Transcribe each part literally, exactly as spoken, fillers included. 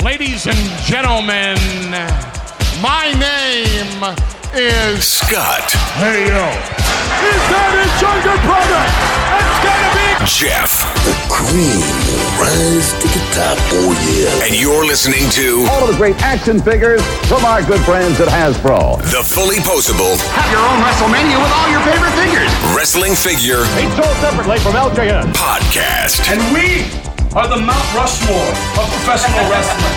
Ladies and gentlemen, my name is Scott. Hey, yo. Is that his younger brother? It's gonna be Jeff. The cream will rise to the top. Oh, yeah. And you're listening to all of the great action figures from our good friends at Hasbro. The Fully Posable. Have your own WrestleMania with all your favorite figures. Wrestling Figure. Each sold separately from L J N. Podcast. And we are the Mount Rushmore of professional wrestling.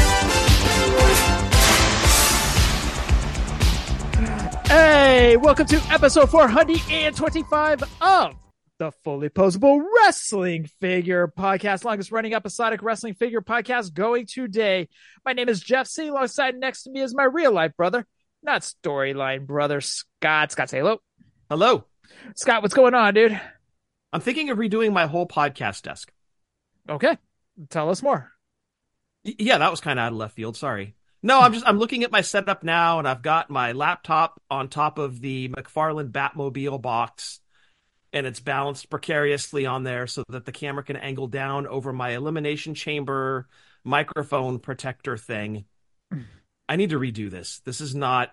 Hey, welcome to episode four hundred twenty-five of the Fully Posable Wrestling Figure Podcast, longest running episodic wrestling figure podcast going today. My name is Jeff C. Alongside next to me is my real life brother, not storyline brother, Scott. Scott, say hello. Hello. Scott, what's going on, dude? I'm thinking of redoing my whole podcast desk. Okay. Tell us more. Y- yeah, that was kind of out of left field. Sorry. No, I'm just, I'm looking at my setup now, and I've got my laptop on top of the McFarlane Batmobile box, and it's balanced precariously on there so that the camera can angle down over my elimination chamber microphone protector thing. I need to redo this. This is not,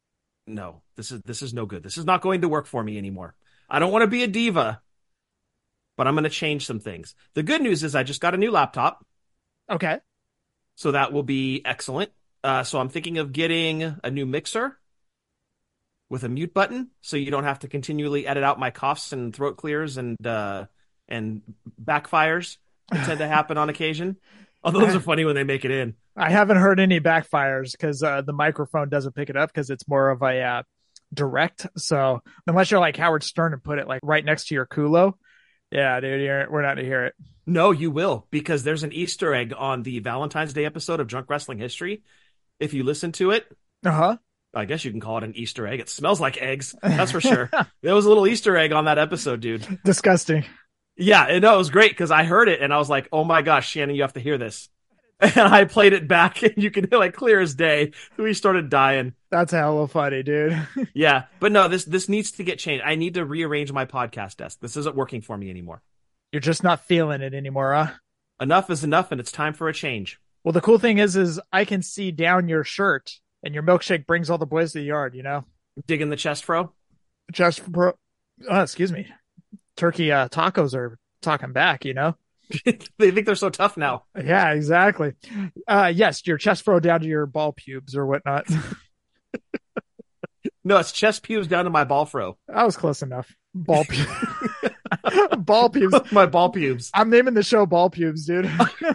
no, this is, this is no good. This is not going to work for me anymore. I don't want to be a diva, but I'm going to change some things. The good news is I just got a new laptop. Okay. So that will be excellent. Uh, so I'm thinking of getting a new mixer with a mute button, so you don't have to continually edit out my coughs and throat clears and uh, and backfires that tend to happen on occasion. Although those are funny when they make it in. I haven't heard any backfires because uh, the microphone doesn't pick it up because it's more of a uh, direct. So unless you're like Howard Stern and put it like right next to your culo, yeah, dude, you're, we're not to hear it. No, you will, because there's an Easter egg on the Valentine's Day episode of Drunk Wrestling History. If you listen to it, uh-huh. I guess you can call it an Easter egg. It smells like eggs, that's for sure. There was a little Easter egg on that episode, dude. Disgusting. Yeah, and no, it was great because I heard it and I was like, oh my gosh, Shannon, you have to hear this. And I played it back and you can hear like clear as day. We started dying. That's hella funny, dude. Yeah, but no, this this needs to get changed. I need to rearrange my podcast desk. This isn't working for me anymore. You're just not feeling it anymore, huh? Enough is enough and it's time for a change. Well, the cool thing is, is I can see down your shirt, and your milkshake brings all the boys to the yard, you know? Digging the chest fro? Chest fro. Oh, excuse me. Turkey uh, tacos are talking back, you know? They think they're so tough now. Yeah, exactly. Uh, yes, your chest fro down to your ball pubes or whatnot. No, it's chest pubes down to my ball fro. I was close enough. Ball pubes. Ball pubes. My ball pubes. I'm naming the show Ball Pubes, dude.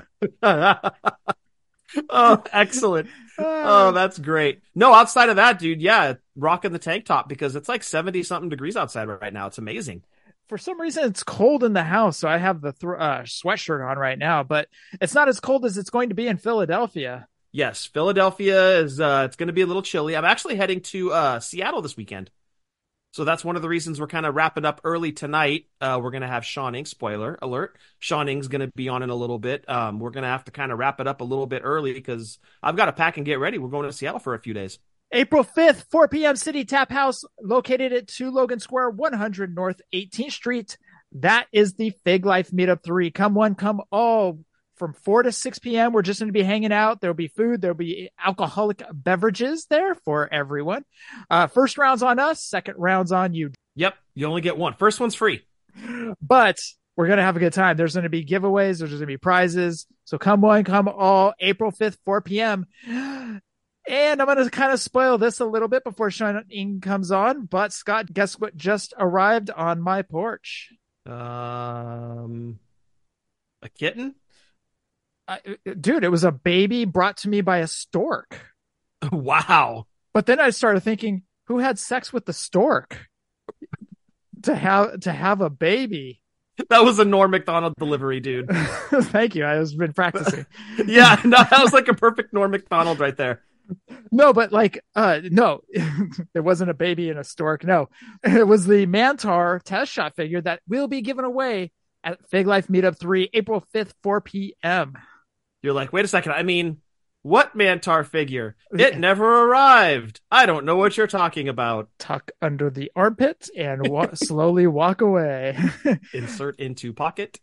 Oh, excellent. Oh, that's great. No, outside of that, dude, yeah, rocking the tank top because it's like seventy something degrees outside right now. It's amazing. For some reason, it's cold in the house, so I have the th- uh, sweatshirt on right now, but it's not as cold as it's going to be in Philadelphia. Yes, Philadelphia is, uh, it's going to be a little chilly. I'm actually heading to uh, Seattle this weekend. So that's one of the reasons we're kind of wrapping up early tonight. Uh, we're going to have Sean Ing, spoiler alert. Sean Ing's going to be on in a little bit. Um, we're going to have to kind of wrap it up a little bit early because I've got to pack and get ready. We're going to Seattle for a few days. April fifth, four p.m. City Tap House, located at two Logan Square, one hundred North eighteenth Street. That is the Fig Life Meetup three. Come one, come all. From four to six p.m., we're just going to be hanging out. There'll be food. There'll be alcoholic beverages there for everyone. Uh, first round's on us. Second round's on you. Yep. You only get one. First one's free. But we're going to have a good time. There's going to be giveaways. There's going to be prizes. So come one, come all. April fifth, four p.m. And I'm going to kind of spoil this a little bit before Sean Ing comes on. But Scott, guess what just arrived on my porch? Um, a kitten? Uh, dude, it was a baby brought to me by a stork. Wow. But then I started thinking, who had sex with the stork to have to have a baby? That was a Norm Macdonald delivery, dude. Thank you. I was been practicing. Yeah, no, that was like a perfect Norm Macdonald right there. No, but like, uh, no, there wasn't a baby and a stork. No, it was the Mantar test shot figure that will be given away at Fig Life Meetup three, April fifth, four p.m. You're like, wait a second. I mean, what Mantar figure? It never arrived. I don't know what you're talking about. Tuck under the armpit and wa- slowly walk away. Insert into pocket.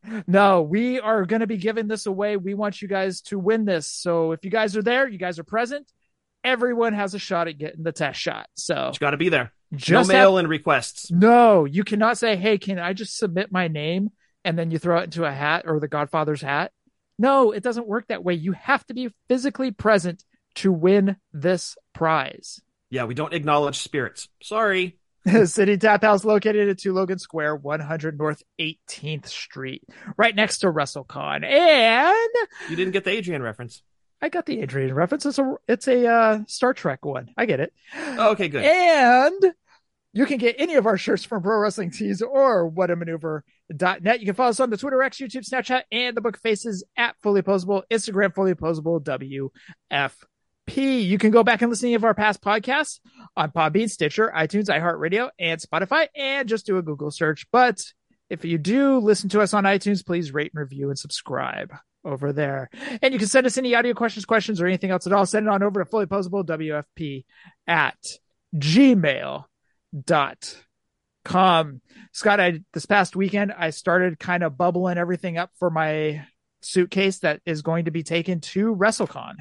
No, we are going to be giving this away. We want you guys to win this. So if you guys are there, you guys are present, everyone has a shot at getting the test shot. So you got to be there. Just no mail-in requests. No, you cannot say, hey, can I just submit my name and then you throw it into a hat or the Godfather's hat? No, it doesn't work that way. You have to be physically present to win this prize. Yeah, we don't acknowledge spirits. Sorry. City Tap House located at two Logan Square, one hundred North eighteenth Street, right next to WrestleCon. And you didn't get the Adrian reference. I got the Adrian reference. It's a it's a uh, Star Trek one. I get it. Oh, okay, good. And you can get any of our shirts from Pro Wrestling Tees or what a maneuver dot net. You can follow us on the Twitter, X, YouTube, Snapchat, and the Book Faces at Fully Posable, Instagram, Fully Posable, W F P. You can go back and listen to any of our past podcasts on Podbean, Stitcher, iTunes, iHeartRadio, and Spotify, and just do a Google search. But if you do listen to us on iTunes, please rate and review and subscribe over there. And you can send us any audio questions, questions, or anything else at all. Send it on over to Fully Posable, W F P at gmail dot com. Scott, I, this past weekend, I started kind of bubbling everything up for my suitcase that is going to be taken to WrestleCon.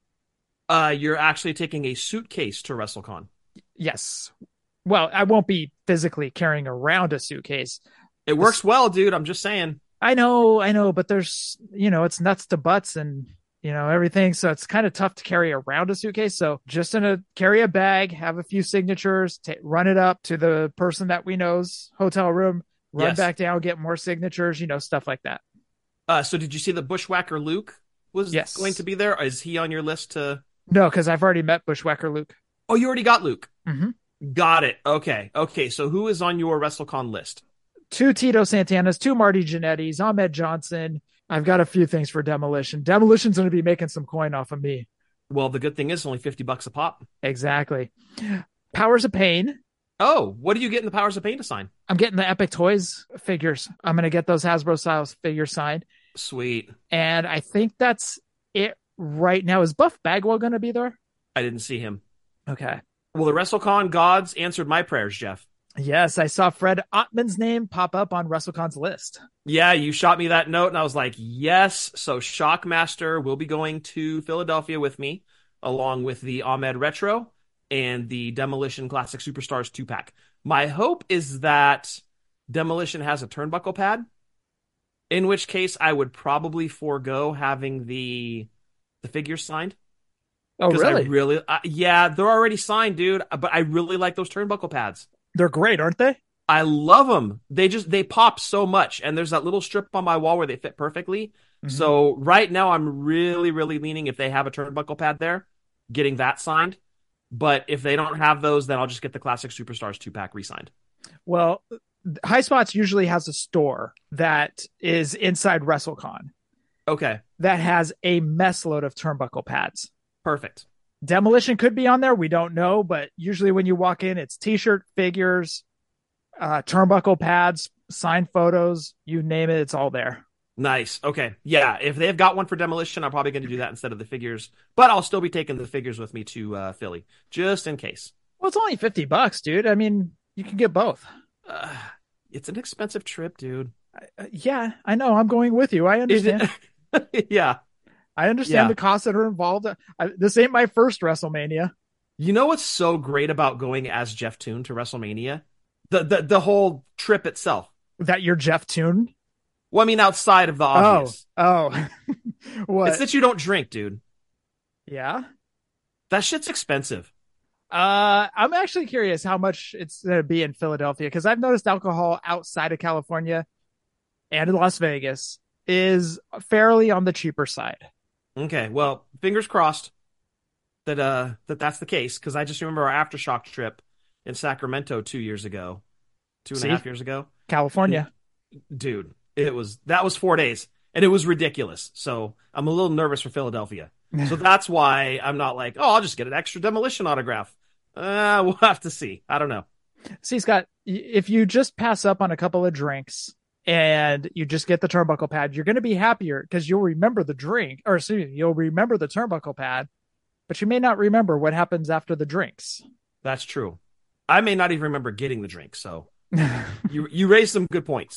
Uh, you're actually taking a suitcase to WrestleCon. Yes. Well, I won't be physically carrying around a suitcase. It works well, dude. I'm just saying. I know, I know, but there's, you know, it's nuts to butts and, you know, everything. So it's kind of tough to carry around a suitcase. So just in a carry a bag, have a few signatures, t- run it up to the person that we know's hotel room, run Yes. back down, get more signatures, you know, stuff like that. Uh, so did you see the Bushwhacker Luke was Yes. going to be there? Is he on your list to... No, because I've already met Bushwhacker Luke. Oh, you already got Luke. Mm-hmm. Got it. Okay. Okay. So who is on your WrestleCon list? Two Tito Santanas, two Marty Jannettis, Ahmed Johnson. I've got a few things for Demolition. Demolition's going to be making some coin off of me. Well, the good thing is only fifty bucks a pop. Exactly. Powers of Pain. Oh, what do you get in the Powers of Pain to sign? I'm getting the Epic Toys figures. I'm going to get those Hasbro Styles figures signed. Sweet. And I think that's it right now. Is Buff Bagwell going to be there? I didn't see him. Okay. Well, the WrestleCon gods answered my prayers, Jeff. Yes, I saw Fred Ottman's name pop up on WrestleCon's list. Yeah, you shot me that note, and I was like, yes. So Shockmaster will be going to Philadelphia with me, along with the Ahmed Retro and the Demolition Classic Superstars two-pack. My hope is that Demolition has a turnbuckle pad, in which case I would probably forego having the the figures signed. Oh, really? I really, uh, yeah, they're already signed, dude. But I really like those turnbuckle pads. They're great, aren't they? I love them. They just they pop so much, and there's that little strip on my wall where they fit perfectly. Mm-hmm. So right now, I'm really, really leaning if they have a turnbuckle pad there, getting that signed. But if they don't have those, then I'll just get the Classic Superstars two pack re-signed. Well, High Spots usually has a store that is inside WrestleCon. Okay, that has a mess load of turnbuckle pads. Perfect. Demolition could be on there. We don't know, but usually when you walk in, it's t-shirt, figures, uh, turnbuckle pads, signed photos, you name it, it's all there. Nice. Okay. Yeah. If they've got one for Demolition, I'm probably going to do that instead of the figures, but I'll still be taking the figures with me to uh, Philly just in case. Well, it's only fifty bucks, dude. I mean, you can get both. Uh, it's an expensive trip, dude. Uh, yeah, I know. I'm going with you. I understand. Yeah. I understand yeah. the costs that are involved. I, this ain't my first WrestleMania. You know what's so great about going as Jeff Toon to WrestleMania? The the the whole trip itself. That you're Jeff Toon? Well, I mean, outside of the obvious. Oh, oh. What? It's that you don't drink, dude. Yeah? That shit's expensive. Uh, I'm actually curious how much it's going to be in Philadelphia, because I've noticed alcohol outside of California and in Las Vegas is fairly on the cheaper side. Okay, well, fingers crossed that uh that that's the case, because I just remember our Aftershock trip in Sacramento two years ago, two and See? a half years ago. California. Dude, it was that was four days, and it was ridiculous. So I'm a little nervous for Philadelphia. So that's why I'm not like, oh, I'll just get an extra Demolition autograph. Uh, we'll have to see. I don't know. See, Scott, if you just pass up on a couple of drinks and you just get the turnbuckle pad, you're going to be happier because you'll remember the drink, or excuse me, you'll remember the turnbuckle pad, but you may not remember what happens after the drinks. That's true. I may not even remember getting the drink. So you you raised some good points.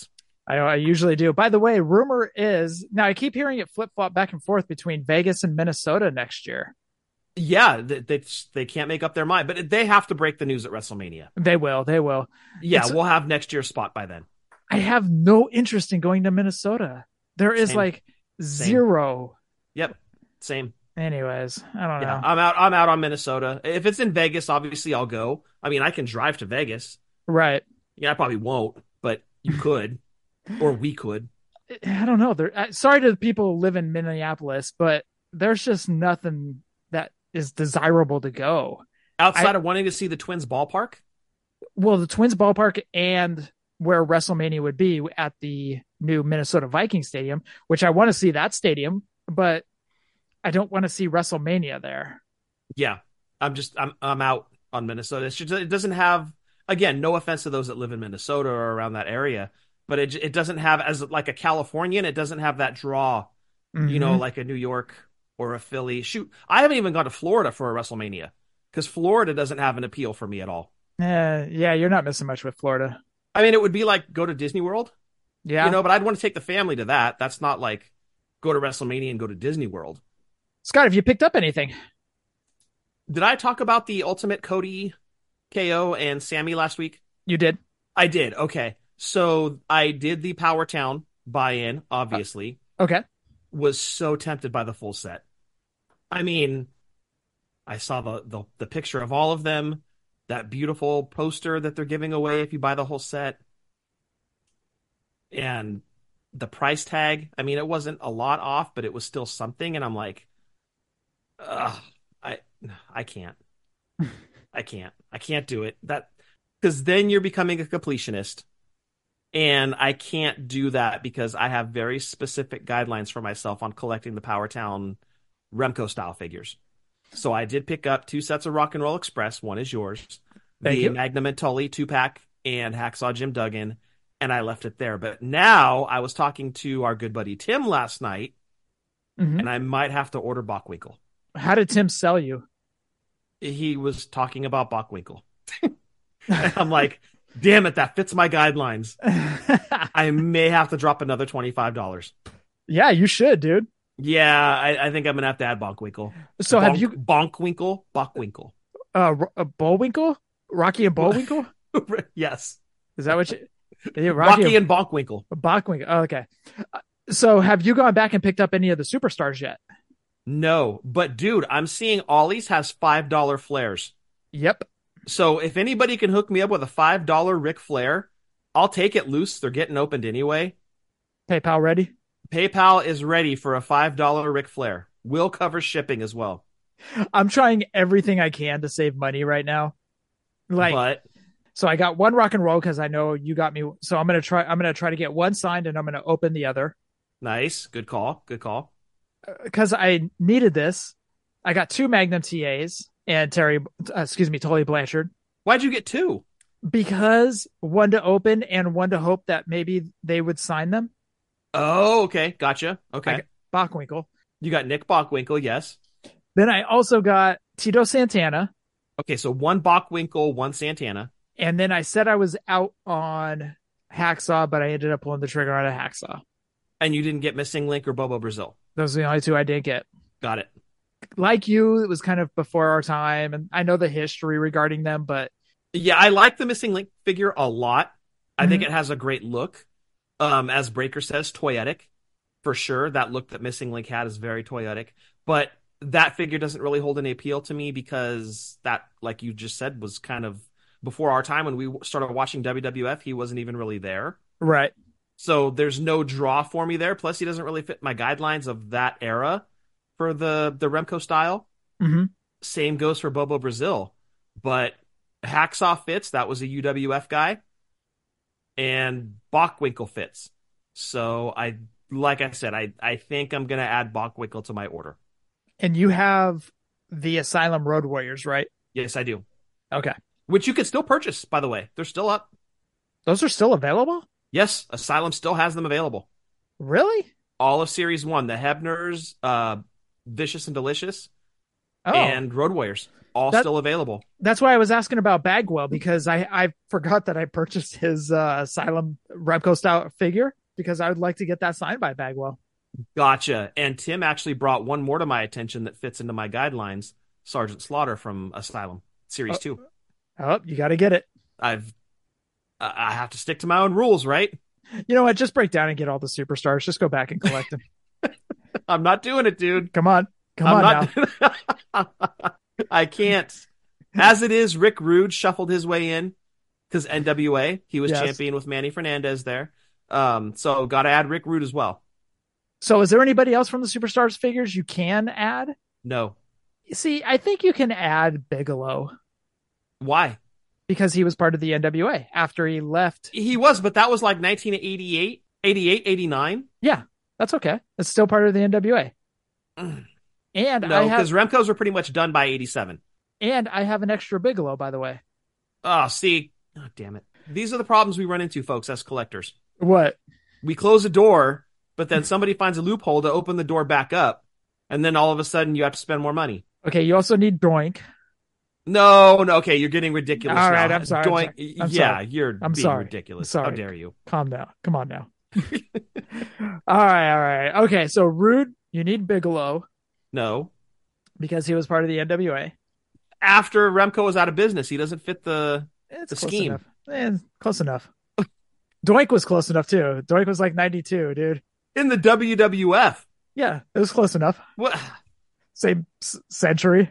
I, I usually do. By the way, rumor is now I keep hearing it flip flop back and forth between Vegas and Minnesota next year. Yeah, they, they they can't make up their mind, but they have to break the news at WrestleMania. They will. They will. Yeah, It's- we'll have next year's spot by then. I have no interest in going to Minnesota. There is Same. like zero. Yep, same. Anyways, I don't Yeah, know. I'm out. I'm out on Minnesota. If it's in Vegas, obviously I'll go. I mean, I can drive to Vegas. Right. Yeah, I probably won't, but you could, or we could. I don't know. There. Sorry to the people who live in Minneapolis, but there's just nothing that is desirable to go. Outside I- of wanting to see the Twins ballpark. Well, the Twins ballpark and where WrestleMania would be at the new Minnesota Viking Stadium, which I want to see that stadium, but I don't want to see WrestleMania there. Yeah, I'm just I'm I'm out on Minnesota. It's just, it doesn't have, again, no offense to those that live in Minnesota or around that area, but it it doesn't have, as like a Californian, it doesn't have that draw, Mm-hmm. you know, like a New York or a Philly. Shoot, I haven't even gone to Florida for a WrestleMania because Florida doesn't have an appeal for me at all. Uh, yeah, you're not missing much with Florida. I mean, it would be like go to Disney World, Yeah. you know, but I'd want to take the family to that. That's not like go to WrestleMania and go to Disney World. Scott, have you picked up anything? Did I talk about the Ultimate Cody, K O, and Sammy last week? You did. I did. Okay. So I did the Power Town buy-in, obviously. Okay. Was so tempted by the full set. I mean, I saw the, the, the picture of all of them, that beautiful poster that they're giving away if you buy the whole set. And the price tag, I mean, it wasn't a lot off, but it was still something. And I'm like, ugh, I, I can't. I can't. I can't do it. That, because then you're becoming a completionist. And I can't do that because I have very specific guidelines for myself on collecting the Power Town Remco style figures. So I did pick up two sets of Rock and Roll Express. One is yours. Thank the you. Magnum and Tully two-pack and Hacksaw Jim Duggan. And I left it there. But now I was talking to our good buddy Tim last night, Mhm. and I might have to order Bockwinkel. How did Tim sell you? He was talking about Bockwinkel. I'm like, damn it, that fits my guidelines. I may have to drop another twinkle-five dollars. Yeah, you should, dude. Yeah, I, I think I'm going to have to add Bonkwinkle. So Bonk, have you Bonkwinkle? Bockwinkel. uh, Ro- uh Bullwinkle? Rocky and Bullwinkle? Yes. Is that what you? Yeah, Rocky, Rocky, and Bonkwinkle. Bachwinkle. Oh, okay. Uh, So have you gone back and picked up any of the superstars yet? No, but dude, I'm seeing Ollie's has five dollar flares. Yep. So if anybody can hook me up with a five dollar Ric Flair, I'll take it loose. They're getting opened anyway. PayPal ready? PayPal is ready for a five dollar Ric Flair. We'll cover shipping as well. I'm trying everything I can to save money right now. Like, But so I got one rock and roll because I know you got me. So I'm gonna try. I'm gonna try to get one signed, and I'm gonna open the other nice. Good call. Good call. because I needed this. I got two Magnum T As and Terry. Uh, excuse me, Tully Blanchard. Why'd you get two? Because one to open and one to hope that maybe they would sign them. Oh, okay. Gotcha. Okay. I- Bockwinkel. You got Nick Bockwinkel, yes. Then I also got Tito Santana. Okay, so one Bockwinkel, one Santana. And then I said I was out on Hacksaw, but I ended up pulling the trigger on a Hacksaw. And you didn't get Missing Link or Bobo Brazil. Those are the only two I did get. Got it. Like you, it was kind of before our time, and I know the history regarding them, but Yeah, I like the Missing Link figure a lot. I Mhm. think it has a great look. Um, as Breaker says, toyetic. For sure. That look that Missing Link had is very toyetic. But that figure doesn't really hold any appeal to me because that, like you just said, was kind of before our time when we started watching W W F. He wasn't even really there. right. So there's no draw for me there. Plus, he doesn't really fit my guidelines of that era for the, the Remco style. Mm-hmm. Same goes for Bobo Brazil. But Hacksaw fits. That was a U W F guy. And Bockwinkel fits. So I, like I said, I, I think I'm going to add Bockwinkel to my order. And you have the Asylum Road Warriors, right? Yes, I do. Okay. Which you can still purchase, by the way. They're still up. Those are still available? Yes, Asylum still has them available. Really? All of Series one, the Hebners, uh, Vicious and Delicious, Oh, and Road Warriors. all that, still available. That's why I was asking about Bagwell, because I, I forgot that I purchased his uh, Asylum Remco style figure because I would like to get that signed by Bagwell. Gotcha. And Tim actually brought one more to my attention that fits into my guidelines. Sergeant Slaughter from Asylum Series oh, two. Oh, you got to get it. I've, I have to stick to my own rules, right? You know what? Just break down and get all the superstars. Just go back and collect them. I'm not doing it, dude. Come on. Come I'm on not, now. I can't. As it is, Rick Rude shuffled his way in because N W A, he was yes. champion with Manny Fernandez there. Um, so got to add Rick Rude as well. So is there anybody else from the Superstars figures you can add? No. See, I think you can add Bigelow. Why? Because he was part of the N W A after he left. He was, but that was like nineteen eighty-eight, eighty-eight, eighty-nine. Yeah, that's okay. It's still part of the N W A. And no, I have, because Remco's were pretty much done by eighty-seven. And I have an extra Bigelow, by the way. Oh, see. Oh, damn it. These are the problems we run into, folks, as collectors. What? We close a door, but then somebody finds a loophole to open the door back up, and then all of a sudden you have to spend more money. Okay, you also need Doink. No, no, okay, you're getting ridiculous. All right, now. I'm sorry. Doink, I'm sorry. I'm yeah, sorry. you're I'm being sorry. ridiculous. Sorry. How dare you? Calm down. Come on now. all right, all right. Okay, so Rude, you need Bigelow. No. Because he was part of the N W A. After Remco was out of business, he doesn't fit the, it's the close scheme. Enough. Eh, close enough. Doink was close enough, too. Doink was like ninety-two, dude. In the W W F. Yeah, it was close enough. What? Same s- century.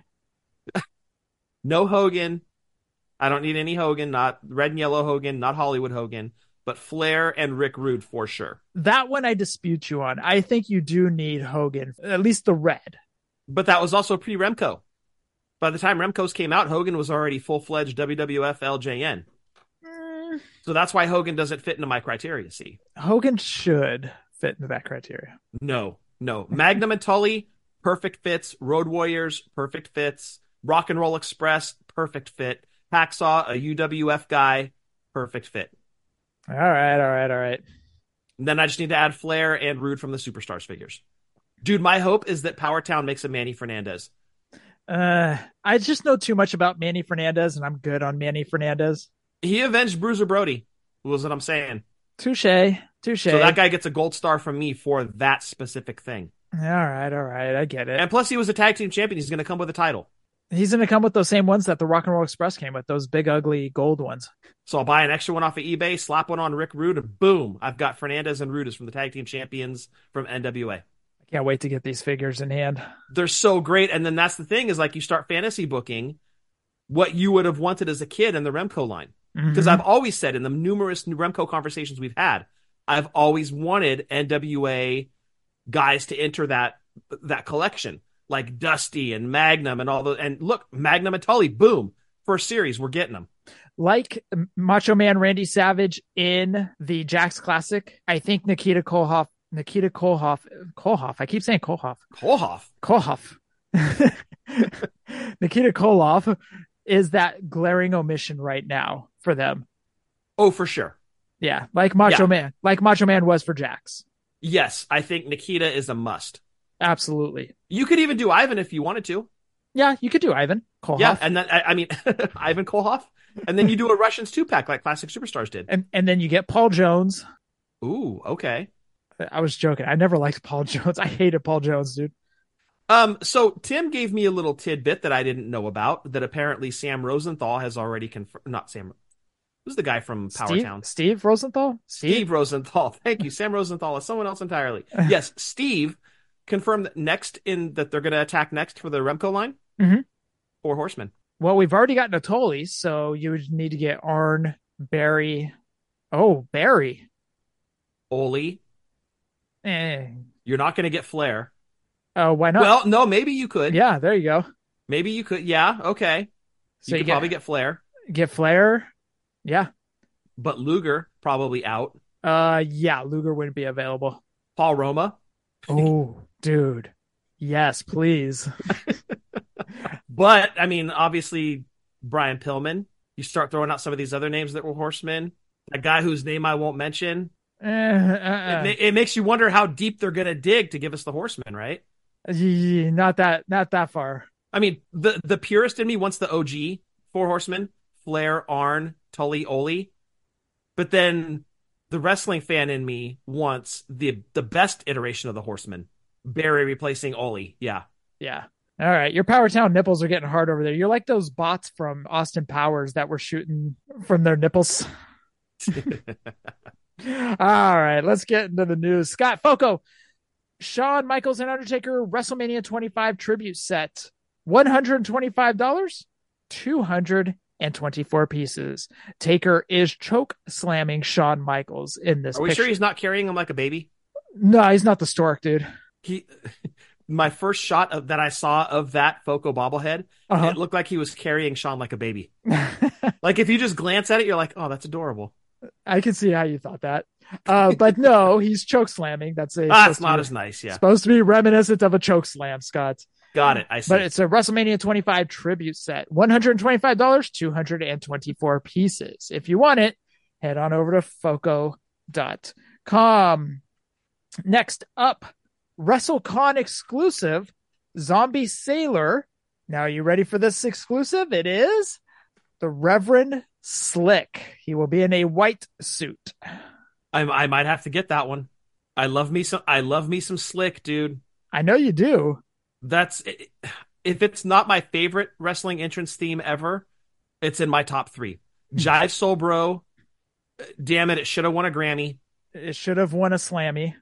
No Hogan. I don't need any Hogan, not red and yellow Hogan, not Hollywood Hogan, but Flair and Rick Rude for sure. That one I dispute you on. I think you do need Hogan, at least the red. But that was also pre-Remco. By the time Remco's came out, Hogan was already full-fledged W W F L J N. Mm. So that's why Hogan doesn't fit into my criteria, see? Hogan should fit into that criteria. No, no. Magnum and Tully, perfect fits. Road Warriors, perfect fits. Rock and Roll Express, perfect fit. Hacksaw, a U W F guy, perfect fit. All right, all right, all right. And then I just need to add Flair and Rude from the Superstars figures. Dude, my hope is that Power Town makes a Manny Fernandez. Uh, I just know too much about Manny Fernandez, and I'm good on Manny Fernandez. He avenged Bruiser Brody, was what I'm saying. Touche, touche. So that guy gets a gold star from me for that specific thing. All right, all right, I get it. And plus, he was a tag team champion. He's going to come with a title. He's going to come with those same ones that the Rock and Roll Express came with, those big, ugly gold ones. So I'll buy an extra one off of eBay, slap one on Rick Rude, and boom, I've got Fernandez and Rude as from the tag team champions from N W A. Can't wait to get these figures in hand. They're so great. And then that's the thing is like you start fantasy booking what you would have wanted as a kid in the Remco line. Because mm-hmm. I've always said in the numerous Remco conversations we've had, I've always wanted N W A guys to enter that that collection, like Dusty and Magnum and all the and look, Magnum and Tully, boom, first series, we're getting them. Like Macho Man Randy Savage in the Jax Classic, I think Nikita Koloff Nikita Koloff, Koloff. I keep saying Koloff. Koloff. Koloff. Nikita Koloff is that glaring omission right now for them. Oh, for sure. Yeah, like Macho yeah. Man, like Macho Man was for Jax. Yes, I think Nikita is a must. Absolutely. You could even do Ivan if you wanted to. Yeah, you could do Ivan Koloff. Yeah, and then I, I mean Ivan Koloff, and then you do a Russians two pack like Classic Superstars did, and and then you get Paul Jones. Ooh, okay. I was joking. I never liked Paul Jones. I hated Paul Jones, dude. Um, so Tim gave me a little tidbit that I didn't know about, that apparently Sam Rosenthal has already confirmed. Not Sam. Who's the guy from Power Steve, Town? Steve Rosenthal? Steve? Steve Rosenthal. Thank you. Sam Rosenthal is someone else entirely. Yes, Steve confirmed that next in that they're going to attack next for the Remco line. Mm-hmm. Four Horsemen. Well, we've already got Natoli, so you would need to get Arn, Barry. Oh, Barry. Ole. Eh. You're not going to get Flair. Oh, why not? Well, no, maybe you could. Yeah, there you go. Maybe you could. Yeah, okay. So you, you could get, probably get Flair. Get Flair. Yeah. But Luger probably out. Uh, yeah, Luger wouldn't be available. Paul Roma. Oh, dude. Yes, please. But, I mean, obviously, Brian Pillman. You start throwing out some of these other names that were horsemen. A guy whose name I won't mention. Uh, uh, it, it makes you wonder how deep they're going to dig to give us the horsemen, right? Not that, not that far. I mean, the, the purist in me wants the O G Four Horsemen, Flair, Arn, Tully, Ole. But then the wrestling fan in me wants the the best iteration of the Horsemen. Barry replacing Ole. Yeah. Yeah. All right. Your Power Town nipples are getting hard over there. You're like those bots from Austin Powers that were shooting from their nipples. All right. Let's get into the news. Scott Foco, Shawn Michaels and Undertaker WrestleMania twenty-five tribute set. one hundred twenty-five dollars, two hundred twenty-four pieces. Taker is choke slamming Shawn Michaels in this Are we picture. sure he's not carrying him like a baby? No, he's not the stork, dude. He, my first shot of that I saw of that Foco bobblehead, Uh-huh. it looked like he was carrying Shawn like a baby. Like if you just glance at it, you're like, oh, that's adorable. I can see how you thought that. Uh, but no, he's choke slamming. That's a Ah, it's supposed not to be- as nice. Yeah, supposed to be reminiscent of a choke slam, Scott. got it. I see. But it's a WrestleMania twenty-five tribute set. one hundred twenty-five dollars, two hundred twenty-four pieces. If you want it, head on over to foco dot com. Next up, WrestleCon exclusive, Zombie Sailor. Now, are you ready for this exclusive? It is the Reverend Slick. He will be in a white suit. I, I might have to get that one. I love me some. I love me some Slick, dude. I know you do. That's if it's not my favorite wrestling entrance theme ever, it's in my top three. Jive Soul Bro. Damn it! It should have won a Grammy. It should have won a Slammy.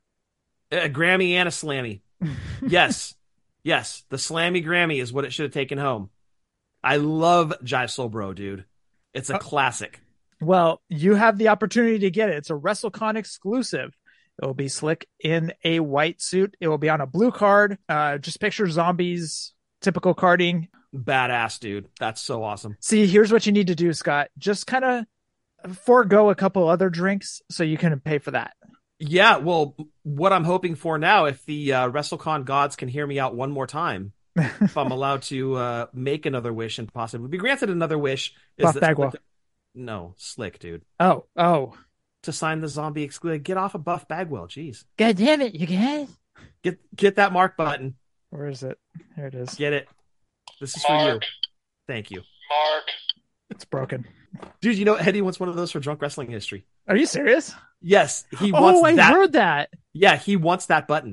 A Grammy and a Slammy. Yes. Yes. The Slammy Grammy is what it should have taken home. I love Jive Soul Bro, dude. It's a uh, classic. Well, you have the opportunity to get it. It's a WrestleCon exclusive. It will be Slick in a white suit. It will be on a blue card. Uh, just picture zombies, typical carding. Badass, dude. That's so awesome. See, here's what you need to do, Scott. Just kind of forego a couple other drinks so you can pay for that. Yeah, well, what I'm hoping for now, if the uh, WrestleCon gods can hear me out one more time, if I'm allowed to uh, make another wish and possibly be granted another wish, is Buff that Bagwell. Slick... No, Slick, dude. Oh, oh. To sign the zombie exclusive. Get off of Buff Bagwell, jeez. God damn it, you guys. Get get that mark button. Where is it? Here it is. Get it. This is Mark. for you. Thank you. Mark. It's broken. Dude, you know Eddie wants one of those for Drunk Wrestling History. Are you serious? Yes, he wants Oh, I that. heard that. Yeah, he wants that button.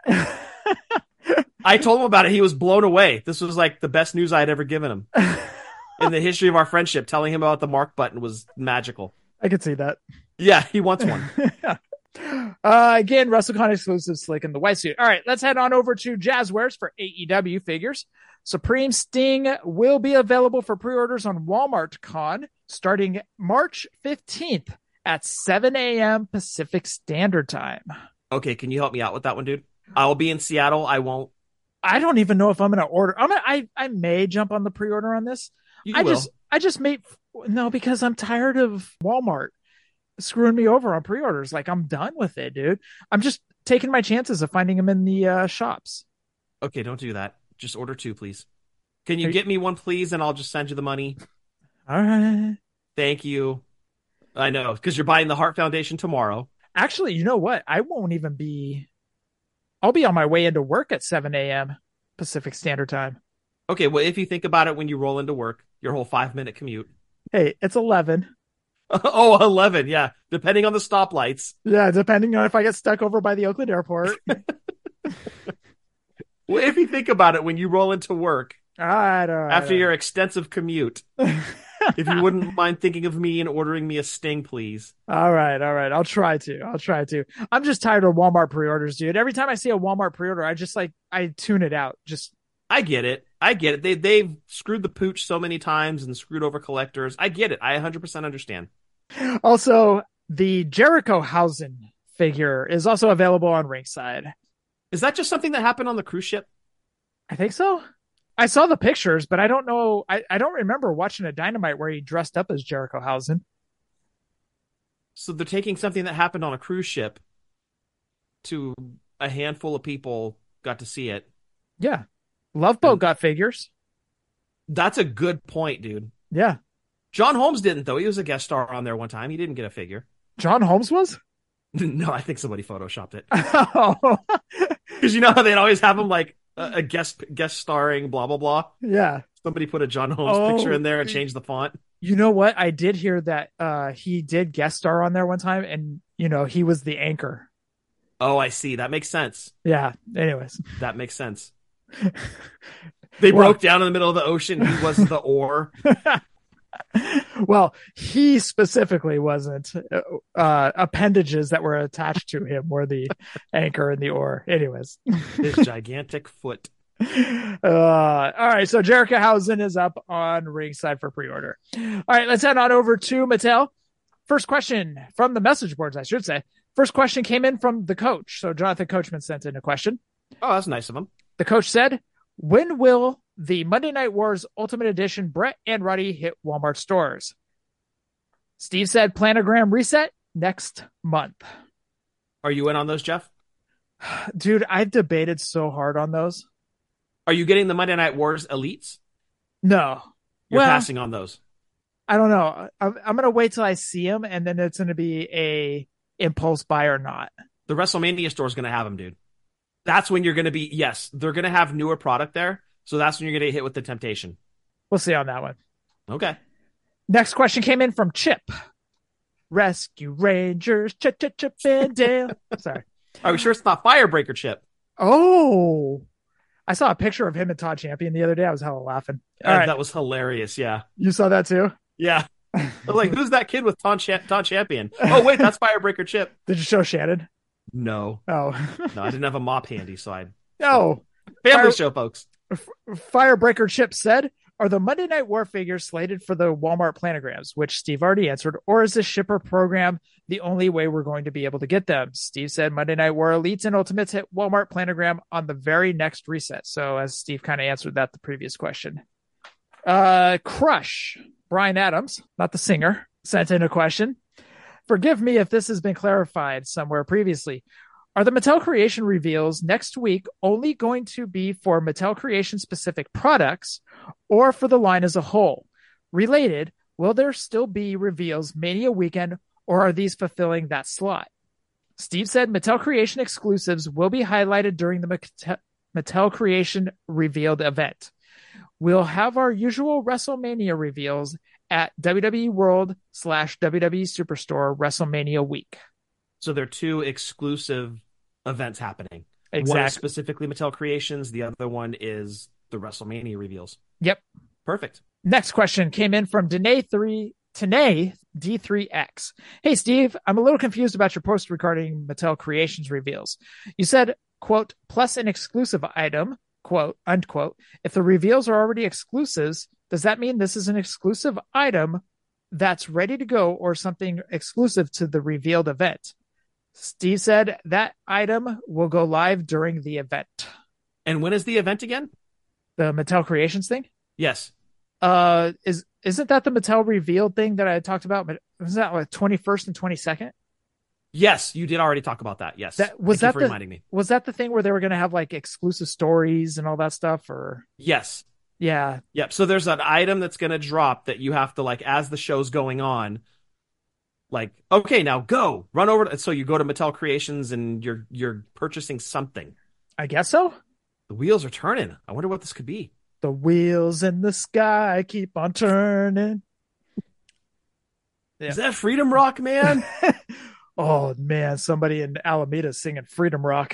I told him about it. He was blown away. This was like the best news I had ever given him. In the history of our friendship, telling him about the mark button was magical. I could see that. Yeah, he wants one. uh, again, WrestleCon exclusive Slick in the white suit. All right, let's head on over to Jazzwares for A E W figures. Supreme Sting will be available for pre-orders on Walmart Con starting March fifteenth at seven a.m. Pacific Standard Time. Okay, can you help me out with that one, dude? I'll be in Seattle. I won't. I don't even know if I'm going to order. I'm gonna, I I may jump on the pre-order on this. You I will. just I just made no because I'm tired of Walmart screwing me over on pre-orders. Like I'm done with it, dude. I'm just taking my chances of finding them in the uh, shops. Okay, don't do that. Just order two, please. Can you Are get you... me one, please, and I'll just send you the money? All right. Thank you. I know, because you're buying the Heart Foundation tomorrow. Actually, you know what? I won't even be... I'll be on my way into work at seven a.m. Pacific Standard Time. Okay, well, if you think about it when you roll into work, your whole five-minute commute. Hey, it's eleven. Oh, eleven, yeah. Depending on the stoplights. Yeah, depending on if I get stuck over by the Oakland airport. Well, if you think about it when you roll into work, all right, all right, after all right. your extensive commute, if you wouldn't mind thinking of me and ordering me a Sting, please. All right, all right. I'll try to. I'll try to. I'm just tired of Walmart pre-orders, dude. Every time I see a Walmart pre-order, I just like, I tune it out. Just I get it. I get it. They, they've screwed the pooch so many times and screwed over collectors. I get it. I one hundred percent understand. Also, the Jericho Hausen figure is also available on Ringside. Is that just something that happened on the cruise ship? I think so. I saw the pictures, but I don't know. I, I don't remember watching a Dynamite where he dressed up as Jericho Hausen. So they're taking something that happened on a cruise ship to a handful of people got to see it. Yeah. Love Boat got figures. That's a good point, dude. Yeah. John Holmes didn't, though. He was a guest star on there one time. He didn't get a figure. John Holmes was? No, I think somebody photoshopped it. Oh. Because you know how they'd always have him like a, a guest guest starring blah blah blah. Yeah. Somebody put a John Holmes Oh, picture in there and changed the font. You know what? I did hear that uh, he did guest star on there one time, and you know he was the anchor. Oh, I see. That makes sense. Yeah. Anyways, That makes sense. They Well- broke down in the middle of the ocean. He was the oar. well, he specifically wasn't. Uh, appendages that were attached to him were the anchor and the oar. Anyways. His gigantic foot. Uh, all right, so Jericho Hausen is up on ringside for pre-order. All right, let's head on over to Mattel. First question from the message boards, I should say. First question came in from the coach. So Jonathan Coachman sent in a question. Oh, that's nice of him. The coach said, when will the Monday Night Wars Ultimate Edition Brett and Roddy hit Walmart stores? Steve said, planogram reset next month. Are you in on those, Jeff? Dude, I've debated so hard on those. Are you getting the Monday Night Wars Elites? No. You're well, passing on those. I don't know. I'm, I'm going to wait till I see them, and then it's going to be a impulse buy or not. The WrestleMania store is going to have them, dude. That's when you're going to be, yes, they're going to have newer product there. So that's when you're going to get hit with the temptation. We'll see on that one. Okay. Next question came in from Chip. Rescue Rangers, Chip, Chip, Chip, and Dale. Sorry. Are we sure it's not Firebreaker Chip? Oh, I saw a picture of him and Todd Champion the other day. I was hella laughing. All Uh, right. That was hilarious. Yeah. You saw that too? Yeah. I was like, who's that kid with Todd, Cha- Todd Champion? Oh, wait, that's Firebreaker Chip. Did you show Shannon? No. Oh. No, I didn't have a mop handy, so I... No. Family Fire- show, folks. Firebreaker Chip said, are the Monday Night War figures slated for the Walmart planograms, which Steve already answered, or is the shipper program the only way we're going to be able to get them? Steve said Monday Night War Elites and Ultimates hit Walmart planogram on the very next reset. So as Steve kind of answered that the previous question. Uh, Crush, Brian Adams, not the singer, sent in a question. Forgive me if this has been clarified somewhere previously. Are the Mattel Creation reveals next week only going to be for Mattel Creation specific products or for the line as a whole? Related, will there still be reveals Mania weekend, or are these fulfilling that slot? Steve said Mattel Creation exclusives will be highlighted during the Mattel, Mattel Creation revealed event. We'll have our usual WrestleMania reveals at W W E World slash W W E Superstore WrestleMania week. So there are two exclusive events happening. One Exactly. is specifically Mattel Creations. The other one is the WrestleMania reveals. Yep. Perfect. Next question came in from Danae three Tanae D three X. Hey Steve, I'm a little confused about your post regarding Mattel Creations reveals. You said, quote, plus an exclusive item, quote, unquote. If the reveals are already exclusives, does that mean this is an exclusive item that's ready to go or something exclusive to the revealed event? Steve said that item will go live during the event. And when is the event again? The Mattel Creations thing? Yes. Uh, is isn't that the Mattel revealed thing that I talked about? But was that like twenty-first and twenty-second? Yes, you did already talk about that. Yes. That was Thank that you for the reminding me. was that the thing where they were going to have like exclusive stories and all that stuff? Or Yes. yeah, Yep. So there's an item that's going to drop that you have to, like, as the show's going on, like, okay, now go run over. To, so you go to Mattel Creations and you're you're purchasing something. I guess so. The wheels are turning. I wonder what this could be. The wheels in the sky keep on turning. Yeah. Is that Freedom Rock, man? Oh man, somebody in Alameda singing Freedom Rock.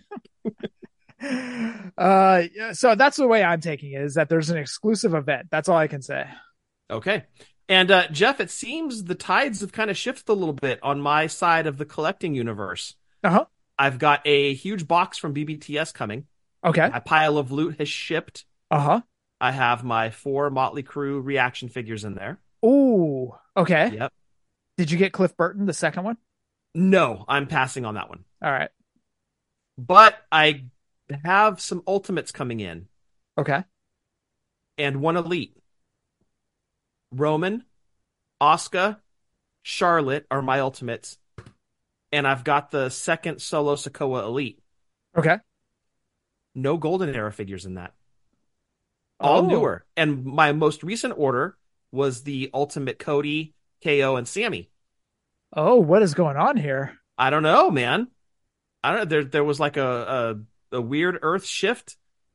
uh, yeah, so that's the way I'm taking it, is that there's an exclusive event. That's all I can say. Okay. And uh, Jeff, it seems the tides have kind of shifted a little bit on my side of the collecting universe. Uh-huh. I've got a huge box from B B T S coming. Okay. My pile of loot has shipped. Uh-huh. I have my four Motley Crue reaction figures in there. Ooh. Okay. Yep. Did you get Cliff Burton, the second one? No, I'm passing on that one. All right. But I have some Ultimates coming in Okay. and one Elite. Roman, Asuka, Charlotte are my Ultimates. And I've got the second Solo Sikoa Elite. Okay. No Golden Era figures in that. All Oh. newer. And my most recent order was the Ultimate Cody, K O, and Sammy. Oh, what is going on here? I don't know, man. I don't know. There, there was like a, a, a weird Earth shift,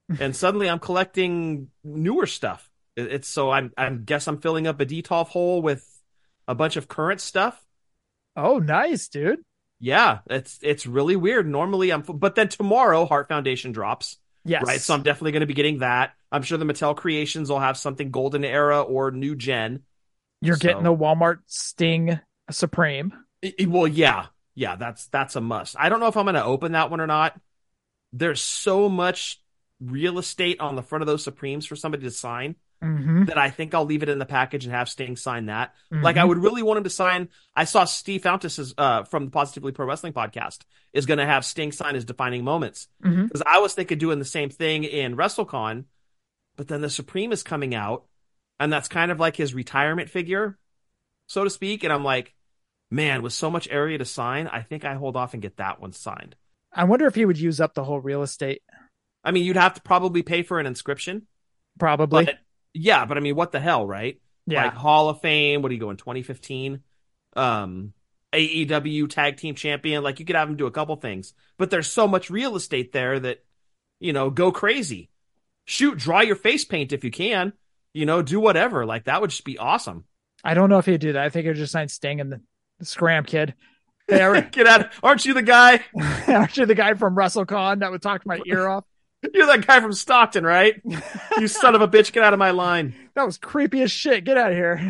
and suddenly I'm collecting newer stuff. It's so I'm I guess I'm filling up a D T O F hole with a bunch of current stuff. Oh, nice, dude. Yeah, it's it's really weird. Normally I'm, but then tomorrow Heart Foundation drops. Yes. Right, so I'm definitely going to be getting that. I'm sure the Mattel Creations will have something Golden Era or New Gen. You're so. getting the Walmart Sting Supreme. It, it, well, yeah, yeah, that's that's a must. I don't know if I'm going to open that one or not. There's so much real estate on the front of those Supremes for somebody to sign mm-hmm. that I think I'll leave it in the package and have Sting sign that. Mm-hmm. Like I would really want him to sign. I saw Steve Fountas uh, from the Positively Pro Wrestling podcast is going to have Sting sign his defining moments because mm-hmm. I was thinking doing the same thing in WrestleCon, but then the Supreme is coming out, and that's kind of like his retirement figure, so to speak. And I'm like, man, with so much area to sign, I think I hold off and get that one signed. I wonder if he would use up the whole real estate. I mean, you'd have to probably pay for an inscription. Probably. But, yeah, but I mean, what the hell, right? Yeah. Like Hall of Fame, what are you going, twenty fifteen? Um, A E W Tag Team Champion. Like, you could have him do a couple things. But there's so much real estate there that, you know, go crazy. Shoot, draw your face paint if you can. You know, do whatever. Like, that would just be awesome. I don't know if he'd do that. I think he'd just sign Sting and the, the Scram Kid. Hey, Get out. Aren't you the guy? Aren't you the guy from WrestleCon that would talk my ear off? You're that guy from Stockton, right? You son of a bitch, get out of my line. That was creepy as shit. Get out of here.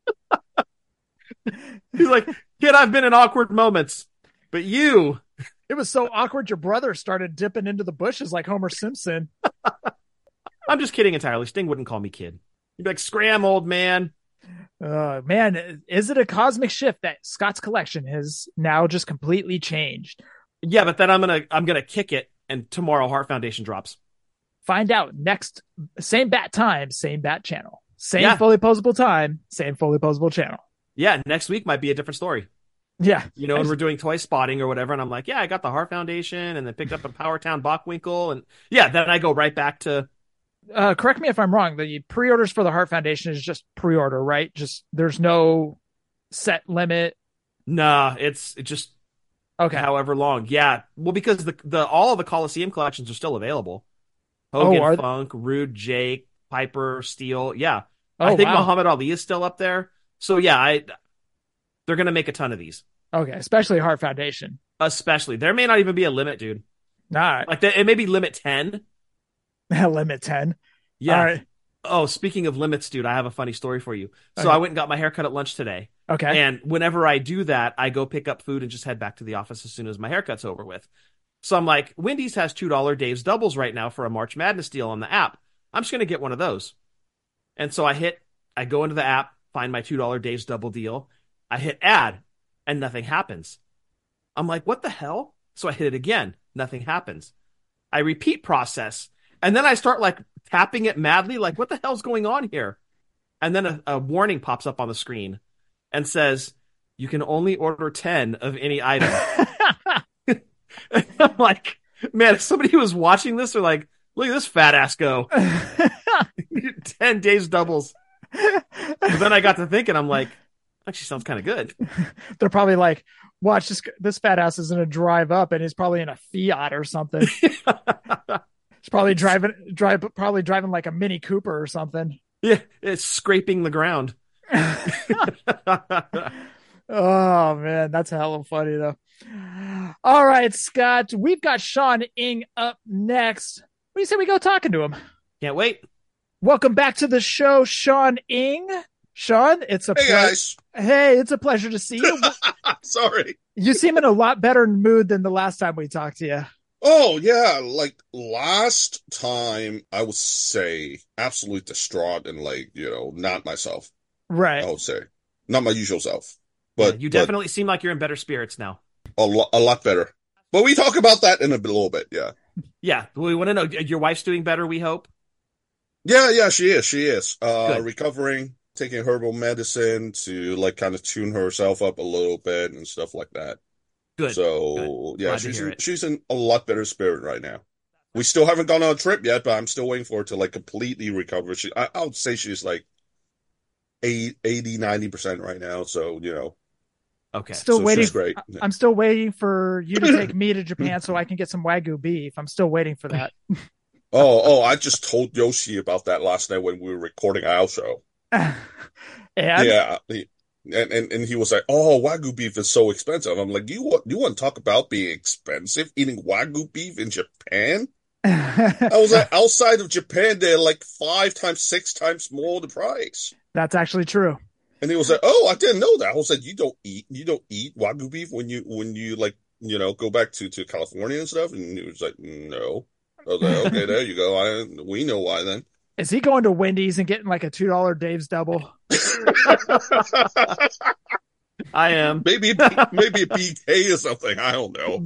He's like, kid, I've been in awkward moments, but you. It was so awkward your brother started dipping into the bushes like Homer Simpson. I'm just kidding entirely. Sting wouldn't call me kid. He'd be like, scram, old man. Uh, man, is it a cosmic shift that Scott's collection has now just completely changed? Yeah, but then I'm gonna I'm gonna kick it, and tomorrow Heart Foundation drops. Find out next. Same bat time, same bat channel. Same yeah. fully posable time, same fully posable channel. Yeah, next week might be a different story. Yeah. You know, and we're doing toy spotting or whatever, and I'm like, yeah, I got the Heart Foundation, and then picked up a Powertown Bockwinkel, and yeah, then I go right back to... Uh, correct me if I'm wrong, the pre-orders for the Heart Foundation is just pre-order, right? Just, there's no set limit? Nah, it's, it's just okay. however long. Yeah, well, because the the all of the Coliseum collections are still available. Hogan, oh, Funk, Rude, Jake, Piper, Steel, yeah. Oh, I think wow. Muhammad Ali is still up there. So yeah, I they're going to make a ton of these. Okay, especially Heart Foundation. Especially. There may not even be a limit, dude. All right. Like, the, it may be limit ten. Limit ten. Yeah. All right. Oh, speaking of limits, dude, I have a funny story for you. So okay. I went and got my haircut at lunch today. Okay. And whenever I do that, I go pick up food and just head back to the office as soon as my haircut's over with. So I'm like, Wendy's has two dollars Dave's Doubles right now for a March Madness deal on the app. I'm just going to get one of those. And so I hit, I go into the app, find my two dollars Dave's Double deal. I hit add, and nothing happens. I'm like, what the hell? So I hit it again. Nothing happens. I repeat process. And then I start like tapping it madly, like, what the hell's going on here? And then a, a warning pops up on the screen and says, you can only order ten of any item. I'm like, man, if somebody was watching this, they're like, look at this fat ass go. ten Dave's Doubles. But then I got to thinking, I'm like, actually sounds kind of good. They're probably like, watch, this this fat ass is going to drive up and he's probably in a Fiat or something. He's probably driving, drive, probably driving like a Mini Cooper or something. Yeah, it's scraping the ground. Oh, man, that's hella funny, though. All right, Scott, we've got Sean Ing up next. What do you say we go talking to him? Can't wait. Welcome back to the show, Sean Ing. Sean, it's a hey, ple- guys. Hey, it's a pleasure to see you. Sorry. You seem in a lot better mood than the last time we talked to you. Oh, yeah. Like, last time, I would say absolutely distraught and, like, you know, not myself. Right. I would say. Not my usual self. But yeah, you definitely but seem like you're in better spirits now. A, lo- a lot better. But we talk about that in a, bit, a little bit, yeah. Yeah. We want to know, your wife's doing better, we hope? Yeah, yeah, she is. She is. Uh, recovering, taking herbal medicine to, like, kind of tune herself up a little bit and stuff like that. Good. So, Good. yeah, she's in, she's in a lot better spirit right now. We still haven't gone on a trip yet, but I'm still waiting for her to, like, completely recover. She, I, I would say she's, like, eighty, ninety percent right now, so, you know. Okay. Still so waiting. She's great. Yeah. I'm still waiting for you to take me to Japan so I can get some Wagyu beef. I'm still waiting for that. Oh, oh, I just told Yoshi about that last night when we were recording our show. and Yeah. He, and, and, and he was like, oh, Wagyu beef is so expensive. I'm like, you want, you want to talk about being expensive, eating Wagyu beef in Japan? I was like, outside of Japan, they're like five times, six times more the price. That's actually true. And he was like, oh, I didn't know that. I was like, you don't eat, you don't eat Wagyu beef when you, when you like, you know, go back to, to California and stuff. And he was like, no. I was like, okay, there you go. I, we know why then. Is he going to Wendy's and getting like a two dollar Dave's double? I am. Maybe, maybe a B K or something. I don't know.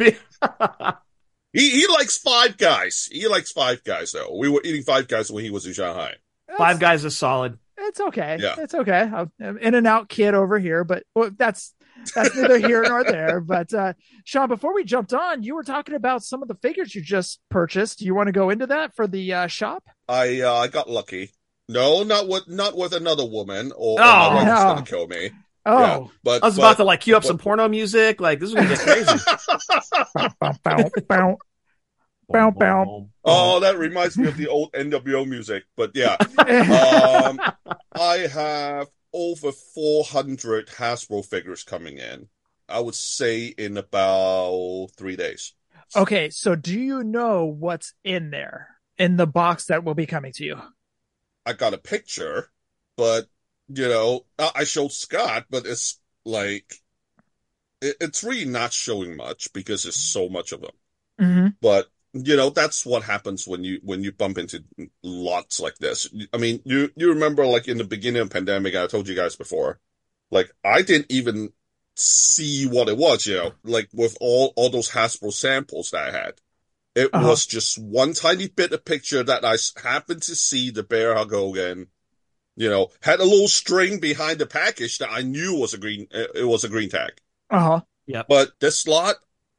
he, he likes Five Guys. He likes Five Guys though. We were eating Five Guys when he was in Shanghai. Five Guys is solid. It's okay. Yeah. It's okay. I'm in and out kid over here, but well, that's that's neither here nor there. But uh, Sean, before we jumped on, you were talking about some of the figures you just purchased. Do you want to go into that for the uh, shop? I uh, I got lucky. No, not with not with another woman, or, or Oh, my wife no. was going to kill me. Oh, Yeah, but I was but, about to like cue up but, some porno music. Like this is gonna get crazy. bow, bow, bow, bow, bow. Oh, that reminds me of the old N W O music. But yeah, um, I have over four hundred Hasbro figures coming in. I would say in about three days. Okay, so do you know what's in there in the box that will be coming to you? I got a picture, but you know, I showed Scott, but it's like it, it's really not showing much because there's so much of them. Mm-hmm. But you know, that's what happens when you when you bump into lots like this. I mean, you you remember like in the beginning of the pandemic, I told you guys before, like I didn't even see what it was, you know, like with all all those Hasbro samples that I had. It Uh-huh. was just one tiny bit of picture that I s- happened to see the Bear Hug Hogan, you know, had a little string behind the package that I knew was a green, it it was a green tag. Uh-huh. But this lot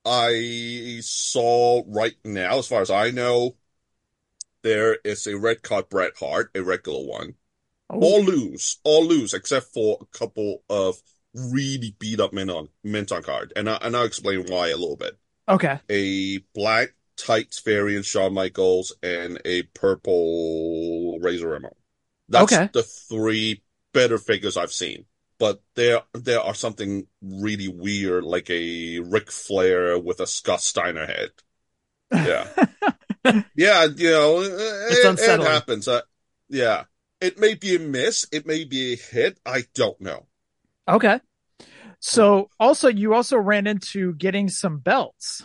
I saw right now, as far as I know, there is a red card Bret Hart, a regular one. Oh. All loose, all loose, except for a couple of really beat up men on Minton card. And, I, and I'll explain why a little bit. Okay. A black tights variant Shawn Michaels and a purple Razor Ramon. That's Okay. the three better figures I've seen. But there, there are something really weird, like a Ric Flair with a Scott Steiner head. Yeah. Yeah, you know, it, it unsettling. happens. Uh, yeah. It may be a miss. It may be a hit. I don't know. Okay. So also, you also ran into getting some belts.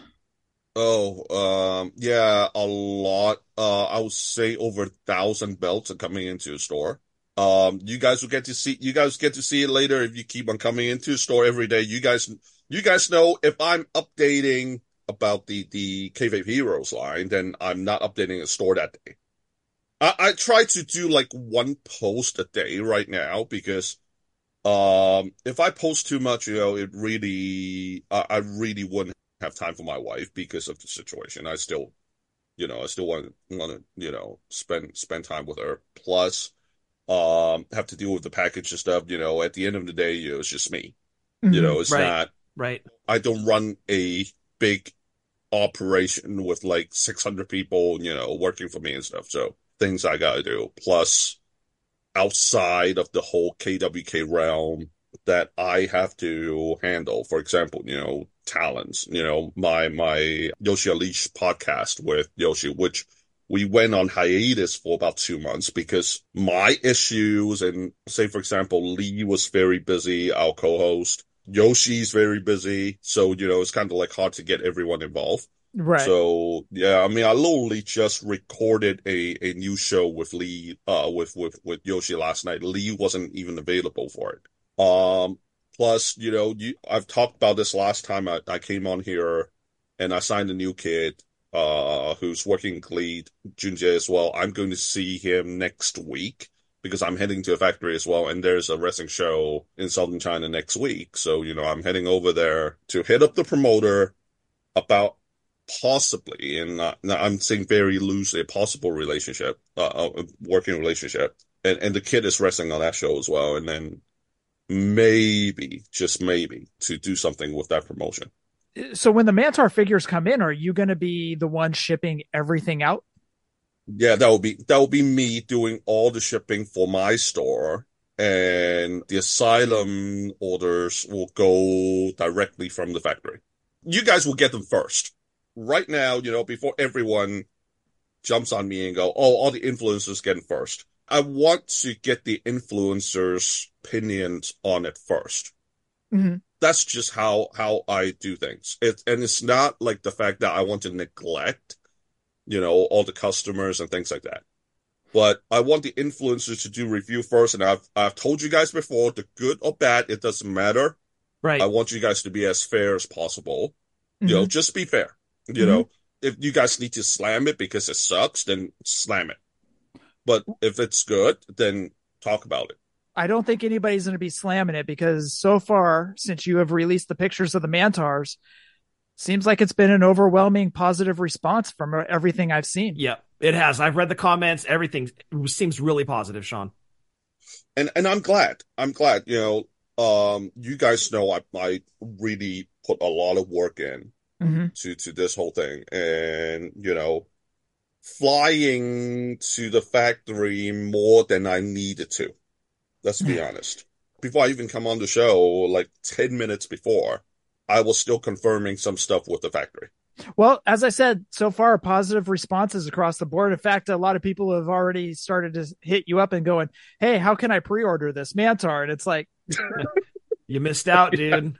Oh, um, yeah, a lot. Uh, I would say over a thousand belts are coming into the store. Um, you guys will get to see, you guys get to see it later if you keep on coming into the store every day. You guys, you guys know if I'm updating about the, the Kayfabe Heroes line, then I'm not updating the store that day. I, I try to do like one post a day right now because, um, if I post too much, you know, it really, I, I really wouldn't have time for my wife because of the situation. I still, you know, I still want to, want to, you know, spend, spend time with her. Plus, um, have to deal with the package and stuff, you know, at the end of the day, you know, it's just me, you know, it's Right. not, Right. I don't run a big operation with like six hundred people, you know, working for me and stuff. So things I gotta do. Plus, outside of the whole K W K realm that I have to handle, for example, you know, talents, you know, my, my Yoshi Unleashed podcast with Yoshi, which we went on hiatus for about two months because my issues and say, for example, Lee was very busy, our co-host. Yoshi's very busy. So, you know, it's kind of like hard to get everyone involved. Right. So, yeah, I mean, I literally just recorded a, a new show with Lee, uh, with, with, with Yoshi last night. Lee wasn't even available for it. Um, plus, you know, you, I've talked about this last time I, I came on here and I signed a new kid, uh, who's working lead, Junjie as well. I'm going to see him next week because I'm heading to a factory as well. And there's a wrestling show in Southern China next week. So, you know, I'm heading over there to hit up the promoter about possibly, and uh, I'm saying very loosely, a possible relationship, uh, a working relationship. And, and the kid is wrestling on that show as well. And then maybe, just maybe, to do something with that promotion. So when the Mantar figures come in, are you going to be the one shipping everything out? Yeah, that would be that would be me doing all the shipping for my store, and the Asylum orders will go directly from the factory. You guys will get them first. Right now, you know, before everyone jumps on me and go, oh, all the influencers get it first. I want to get the influencers' opinions on it first. Mm-hmm. That's just how how I do things. It, and it's not like the fact that I want to neglect, you know, all the customers and things like that. But I want the influencers to do review first. And I've I've told you guys before, the good or bad, it doesn't matter. Right. I want you guys to be as fair as possible. Mm-hmm. You know, just be fair. You Mm-hmm. know, if you guys need to slam it because it sucks, then slam it. But if it's good, then talk about it. I don't think anybody's going to be slamming it because so far, since you have released the pictures of the Mantars, seems like it's been an overwhelming positive response from everything I've seen. Yeah, it has. I've read the comments. Everything seems really positive, Sean. And and I'm glad. I'm glad. You know, um, you guys know I I really put a lot of work in mm-hmm. to to this whole thing, and you know, flying to the factory more than I needed to. Let's be honest. Before I even come on the show, like ten minutes before, I was still confirming some stuff with the factory. Well, as I said, so far, positive responses across the board. In fact, a lot of people have already started to hit you up and going, hey, how can I pre-order this Mantar? And it's like, you missed out, dude.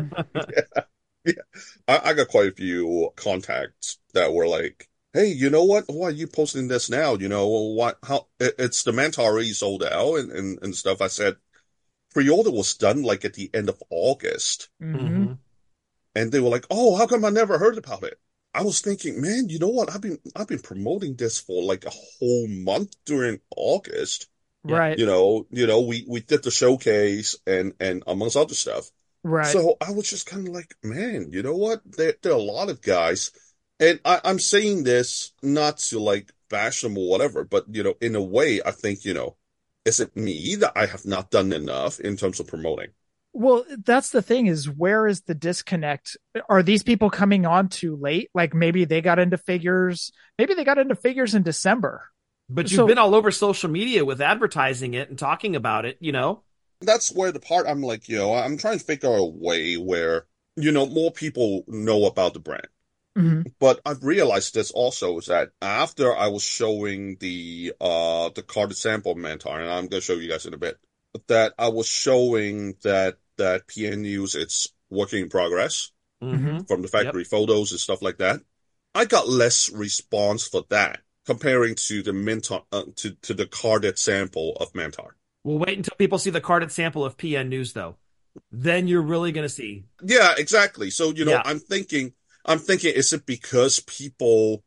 yeah. yeah. I, I got quite a few contacts that were like, hey, you know what? Why are you posting this now? You know, what? How it, it's the Mantar already sold out and, and, and stuff. I said, pre-order was done like at the end of August. mm-hmm. And they were like, oh, how come I never heard about it? I was thinking, man, you know what? I've been, I've been promoting this for like a whole month during August. Right. You know, you know, we, we did the showcase and, and amongst other stuff. Right. So I was just kind of like, man, you know what? There, there are a lot of guys. And I, I'm saying this not to like bash them or whatever, but, you know, in a way, I think, you know, is it me that I have not done enough in terms of promoting? Well, that's the thing is, where is the disconnect? Are these people coming on too late? Like maybe they got into figures, maybe they got into figures in December. But you've So- been all over social media with advertising it and talking about it, you know? That's where the part I'm like, you know, I'm trying to figure out a way where, you know, more people know about the brand. Mm-hmm. But I've realized this also is that after I was showing the uh the carded sample Mantar, and I'm going to show you guys in a bit, that I was showing that that P N News, it's working in progress Mm-hmm. from the factory Yep. photos and stuff like that. I got less response for that comparing to the Mantar, uh, to to the carded sample of Mantar. We'll wait until people see the carded sample of P N News, though. Then you're really going to see. Yeah, exactly. So, you know, Yeah. I'm thinking, I'm thinking, is it because people,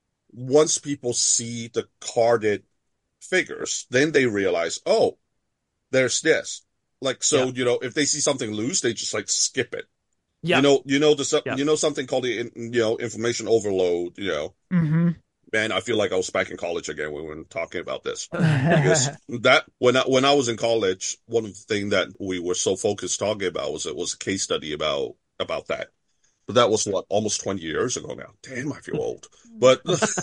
once people see the carded figures, then they realize, oh, there's this. Like, so, Yeah. you know, if they see something loose, they just like skip it. Yeah. You know, you know, the, Yeah. you know, something called the, you know, information overload, you know, Mm-hmm. man, I feel like I was back in college again when we were talking about this. Because that when I when I was in college, one of the things that we were so focused talking about was it was a case study about about that. But that was what almost twenty years ago now. Damn, I feel old. But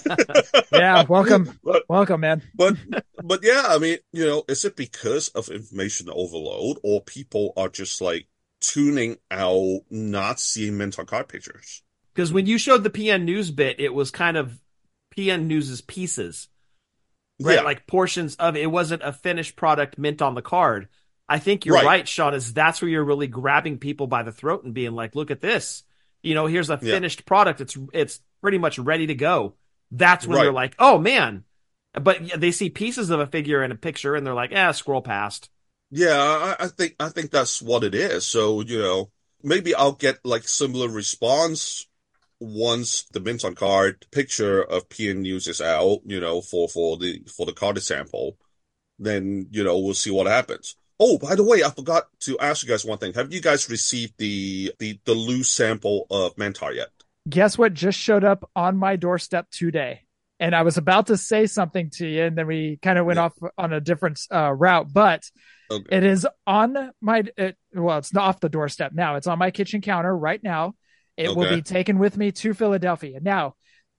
Yeah, welcome. But Welcome, man. but but yeah, I mean, you know, is it because of information overload, or people are just like tuning out, not seeing Mantar card pictures? Because when you showed the P N News bit, it was kind of P N News's pieces, right? Yeah. Like portions of it. It wasn't a finished product mint on the card. I think you're Right. right, Sean, is that's where you're really grabbing people by the throat and being like, look at this. You know, here's a Yeah. finished product. It's it's pretty much ready to go. That's when Right. they're like, oh, man. But yeah, they see pieces of a figure in a picture and they're like, eh, scroll past. Yeah, I, I think I think that's what it is. So, you know, maybe I'll get like similar response once the mint on card picture of P N News is out, you know, for, for the for the carded sample. Then, you know, we'll see what happens. Oh, by the way, I forgot to ask you guys one thing. Have you guys received the the, the loose sample of Mantar yet? Guess what just showed up on my doorstep today? And I was about to say something to you, and then we kind of went Yeah. off on a different uh, route, but Okay. it is on my, it, well, it's not off the doorstep now. It's on my kitchen counter right now. It will Okay. be taken with me to Philadelphia. Now,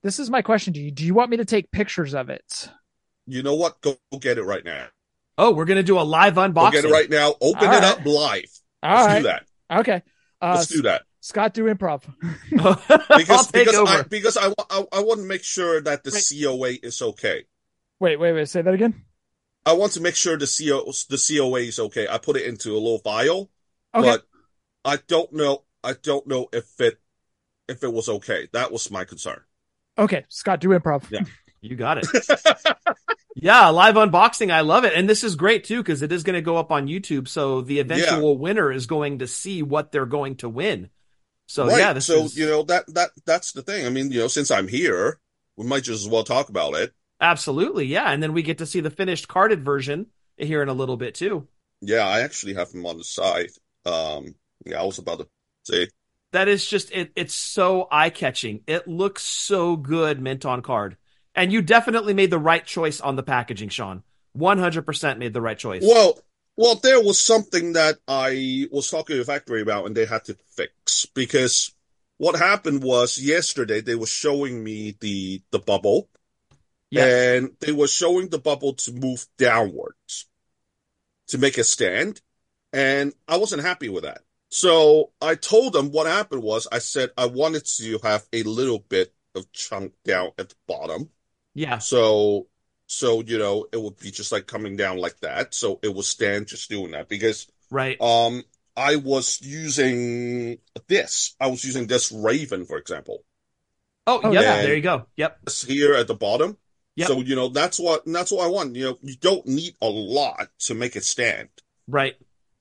This is my question to you. Do you want me to take pictures of it? You know what? Go, go get it right now. Oh, we're gonna do a live unboxing. Go get it right now. Open All it right. up live. All Let's right. do that. Okay. Uh, Let's do that. Scott, do improv. I'll Because take because over. I because I, wa- I, I want to make sure that the Wait. C O A is okay. Wait, wait, wait. Say that again. I want to make sure the C O the C O A is okay. I put it into a little file, Okay. but I don't know. I don't know if it if it was okay. That was my concern. Okay. Scott, do improv. Yeah. You got it. Yeah, live unboxing. I love it. And this is great too, because it is going to go up on YouTube. So the eventual winner is going to see what they're going to win. So right. yeah, this so is you know that that that's the thing. I mean, you know, since I'm here, we might just as well talk about it. absolutely, yeah. And then we get to see the finished carded version here in a little bit too. Yeah, I actually have them on the side. Um, yeah, I was about to say. That is just it. It's so eye catching. It looks so good, mint on card. And you definitely made the right choice on the packaging, Sean. one hundred percent made the right choice. Well, well, there was something that I was talking to the factory about, and they had to fix, because what happened was yesterday they were showing me the the bubble, Yeah. and they were showing the bubble to move downwards to make a stand, and I wasn't happy with that. So I told them what happened was I said I wanted to have a little bit of chunk down at the bottom. Yeah. So, so, you know, it would be just like coming down like that. So it would stand just doing that, because, Right. um, I was using this. I was using this Raven, for example. Oh, Oh, yeah. yeah. There you go. Yep. It's here at the bottom. Yep. So, you know, that's what, that's what I want. You know, you don't need a lot to make it stand. Right.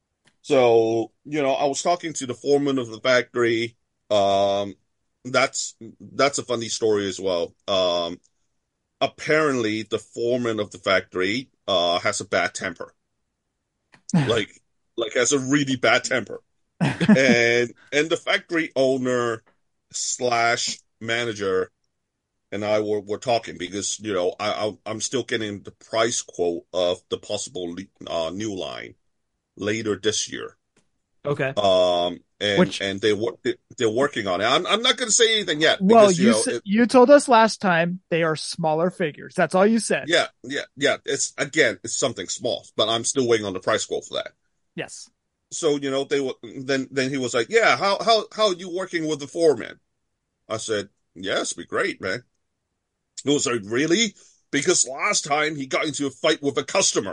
So, you know, I was talking to the foreman of the factory. Um, that's, that's a funny story as well. Um, apparently the foreman of the factory, uh, has a bad temper. Like, like has a really bad temper. and, and the factory owner slash manager and I were, were talking, because, you know, I, I, I'm still getting the price quote of the possible, uh, new line later this year. Okay. Um, and, Which- and they work, they're working on it. I'm, I'm not going to say anything yet. Well, because, you you know, s- it- you told us last time they are smaller figures. That's all you said. yeah, yeah, yeah. It's, again, it's something small, but I'm still waiting on the price quote for that. Yes. So, you know, they were, then, then he was like, yeah, how, how, how are you working with the foreman? I said, yes, be great, man. He was like, really? Because last time he got into a fight with a customer.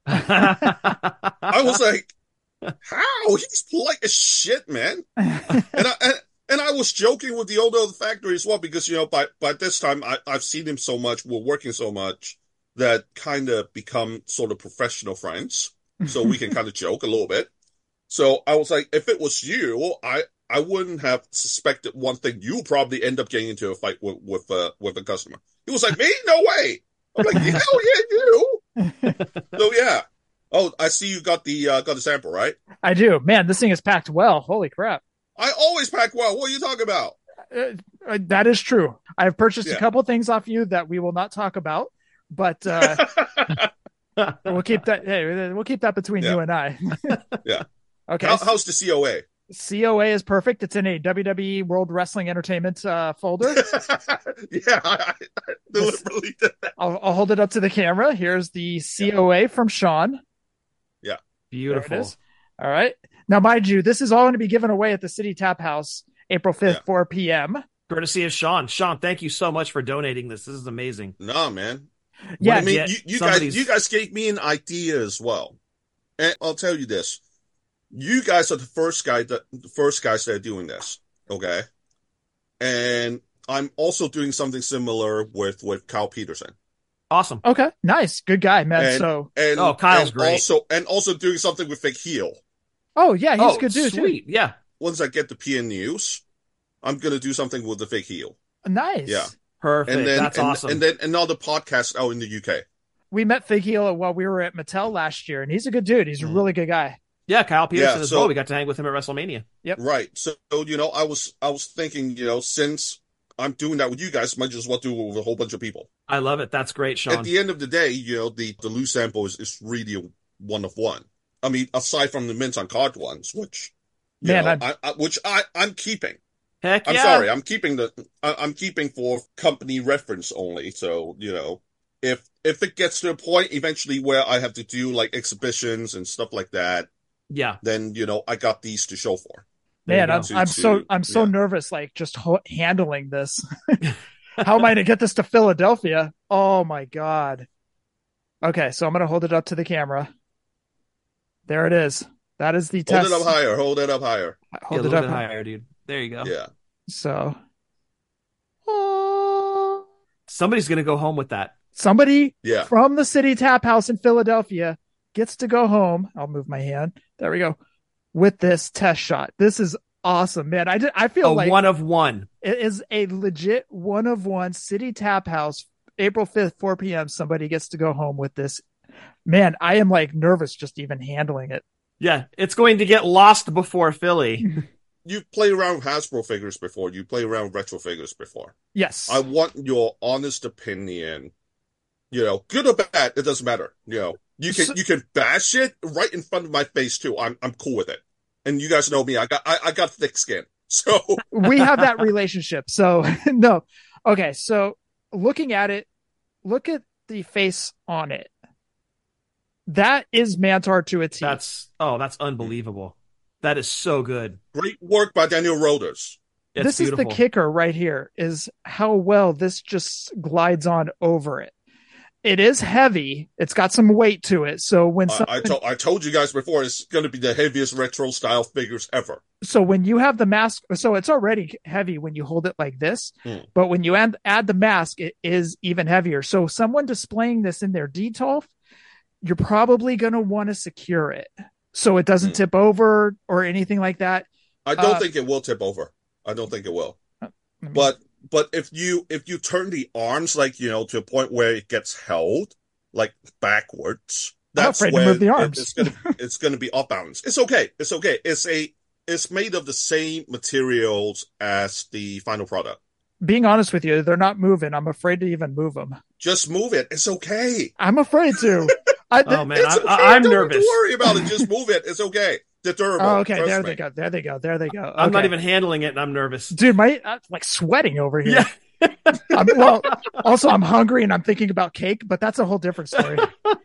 I was like, how? He's polite as shit, man. and I and, and I was joking with the owner of the factory as well, because, you know, by by this time I, I've seen him so much, we're working so much, that kind of become sort of professional friends. So we can kind of joke a little bit. So I was like, if it was you, I I wouldn't have suspected one thing. You probably end up getting into a fight with with uh, with a customer. He was like, me? No way. I'm like, hell yeah, you. So yeah. Oh, I see you got the uh, got the sample, right? I do. Man, this thing is packed well. Holy crap. I always pack well. What are you talking about? Uh, uh, that is true. I've purchased Yeah. a couple things off you that we will not talk about, but uh, we'll keep that. Hey, we'll keep that between Yeah. you and I. Yeah. Okay. How, how's the C O A? C O A is perfect. It's in a W W E World Wrestling Entertainment uh, folder. Yeah, I, I deliberately did that. I'll, I'll hold it up to the camera. Here's the C O A from Sean. There Beautiful. it is. All right. Now, mind you, this is all going to be given away at the City Tap House April fifth, Yeah. four p.m. Courtesy of Sean. Sean, thank you so much for donating this. This is amazing. No, man. Yeah, I mean, Yet you, you somebody's- guys, you guys gave me an idea as well, and I'll tell you this: you guys are the first guy that the first guys that are doing this, okay? And I'm also doing something similar with with Kyle Peterson, Awesome. Okay. Nice. Good guy, man. and so, and Oh, Kyle's and great. Also, and also doing something with Fake Heel. oh, yeah, he's oh, a good dude, sweet. Yeah. Once I get the P N news, I'm gonna do something with the Fake Heel, too. Nice. Yeah. Perfect. and then That's and, awesome. and then another podcast out in the U K. We met Fig Heel while we were at Mattel last year, and he's a good dude. He's a Mm. really good guy. yeah, Kyle Peterson Yeah, as so- well. We got to hang with him at WrestleMania. Right. So, you know, I was I was thinking, you know, since I'm doing that with you guys, might just well do it with a whole bunch of people. I love it. That's great, Sean. At the end of the day, you know, the, the loose sample is, is really a one of one. I mean, aside from the mint on card ones, which, you Man, know, I'm- I, I, which I, I'm keeping. Heck I'm yeah. sorry, I'm keeping the I- I'm keeping for company reference only. So you know, if if it gets to a point eventually where I have to do like exhibitions and stuff like that, Yeah. then you know I got these to show for. Man, I'm, To- I'm to- so I'm so yeah. nervous, like just ho- handling this. How am I to get this to Philadelphia? Oh my God. Okay, so I'm gonna hold it up to the camera. There it is. That is the Hold test. it up higher. Hold it up higher. Hold Yeah, a it little up bit higher, dude. There you go. Yeah. So Somebody's gonna go home with that. somebody Yeah. from the City Tap House in Philadelphia gets to go home. I'll move my hand. There we go. With this test shot. This is awesome, man. I did, I feel A like one of one. it is a legit one of one City Tap House, April fifth, four p.m. Somebody gets to go home with this. Man, I am like nervous just even handling it. Yeah, it's going to get lost before Philly. You've played around with Hasbro figures before. You played around with retro figures before. Yes. I want your honest opinion. You know, good or bad, it doesn't matter. You know, you can So- you can bash it right in front of my face too. I'm I'm cool with it. And you guys know me. I got I, I got thick skin. So we have that relationship. So no. Okay. So looking at it, look at the face on it. That is Mantar to a T. That's oh, that's unbelievable. That is so good. great work by Daniel Roders. It's this beautiful. is the kicker right here, is how well this just glides on over it. It is heavy. It's got some weight to it. So when I, something, I told I told you guys before, it's going to be the heaviest retro style figures ever. so when you have the mask, so it's already heavy when you hold it like this, Mm. but when you add, add the mask, it is even heavier. So someone displaying this in their detolf, you're probably going to want to secure it so it doesn't Mm. tip over or anything like that. I don't Uh, think it will tip over. I don't think it will. Let me- But but if you if you turn the arms like you know to a point where it gets held like backwards, I'm that's afraid to when move the it- arms. it's gonna it's gonna be off balance. It's okay. It's okay. It's a it's made of the same materials as the final product. being honest with you, they're not moving. I'm afraid to even move them. Just move it. It's okay. I'm afraid to. I, Oh man, It's I'm, okay. I'm don't, nervous. Don't worry about it. Just move it. It's okay. They're durable. Oh, okay. Trust There me. they go. There they go. There they go. Okay. I'm not even handling it, and I'm nervous. Dude, my I'm like sweating over here. Yeah. I'm, well, also I'm hungry and I'm thinking about cake, but that's a whole different story.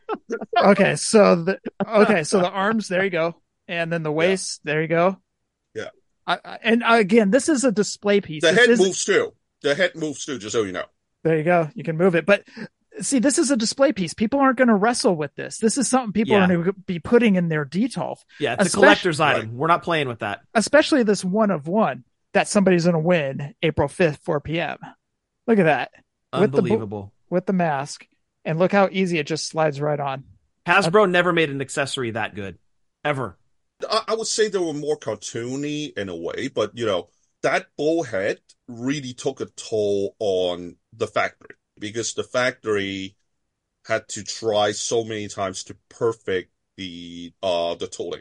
Okay, so the okay, so the arms, there you go, and then the waist, there you go. Yeah. I, I, and again, this is a display piece. The This head isn't- moves too. The head moves too. Just so you know. There you go. You can move it, but see, this is a display piece. People aren't going to wrestle with this. This is something people Yeah. are going to be putting in their detolf, Yeah, it's a Especially- collector's item. Right. We're not playing with that. especially this one of one that somebody's going to win April fifth, four p.m. Look at that. With the bo- Unbelievable. with the mask, and look how easy it just slides right on. Hasbro never made an accessory that good, ever. I, I would say they were more cartoony in a way, but you know that bullhead really took a toll on the factory because the factory had to try so many times to perfect the uh the tooling.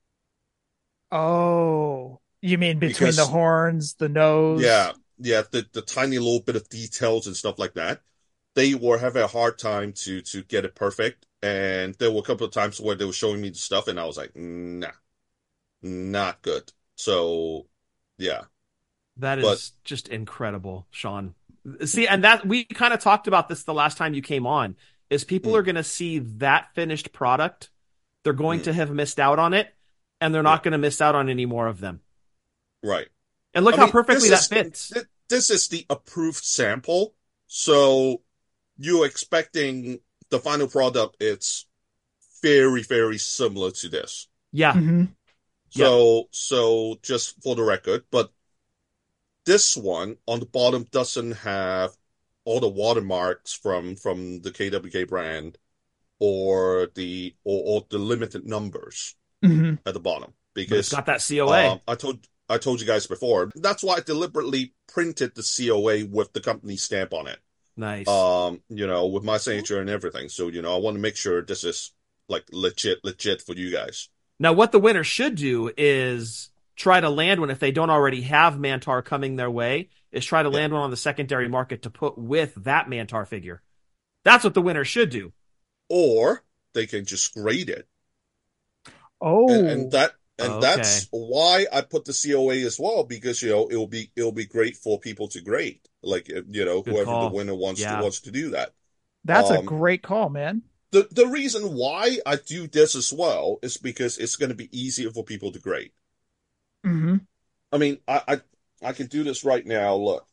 Oh, you mean between Because- the horns, the nose? Yeah, yeah, the the tiny little bit of details and stuff like that. They were having a hard time to to get it perfect, and there were a couple of times where they were showing me the stuff, and I was like, nah, not good. So, yeah. That is But- just incredible, Sean. See, and that we kind of talked about this the last time you came on, is people Mm. are going to see that finished product. They're going Mm. to have missed out on it, and they're not going to miss out on any more of them. Right. And look I how mean, perfectly this that is- fits. th- This is the approved sample, so you're expecting the final product. It's very, very similar to this. Yeah, Mhm. So, so just for the record, but this one on the bottom doesn't have all the watermarks from from the K W K brand or the or, or the limited numbers Mhm. at the bottom but it's because got that C O A. Um, I told I told you guys before. That's why I deliberately printed the C O A with the company stamp on it. Nice. Um, you know, with my signature and everything. So, you know, I want to make sure this is like legit, legit for you guys. Now, what the winner should do is try to land one if they don't already have Mantar coming their way. Is try to land one on the secondary market to put with that Mantar figure. That's what the winner should do. Or they can just grade it. Oh, And, and that And Okay. that's why I put the C O A as well, because, you know, it'll be, it'll be great for people to grade. Like, you know, Good whoever call. the winner wants Yeah. to, wants to do that. That's a Um, great call, man. The, the reason why I do this as well is because it's going to be easier for people to grade. Mm-hmm. I mean, I, I, I can do this right now. Look,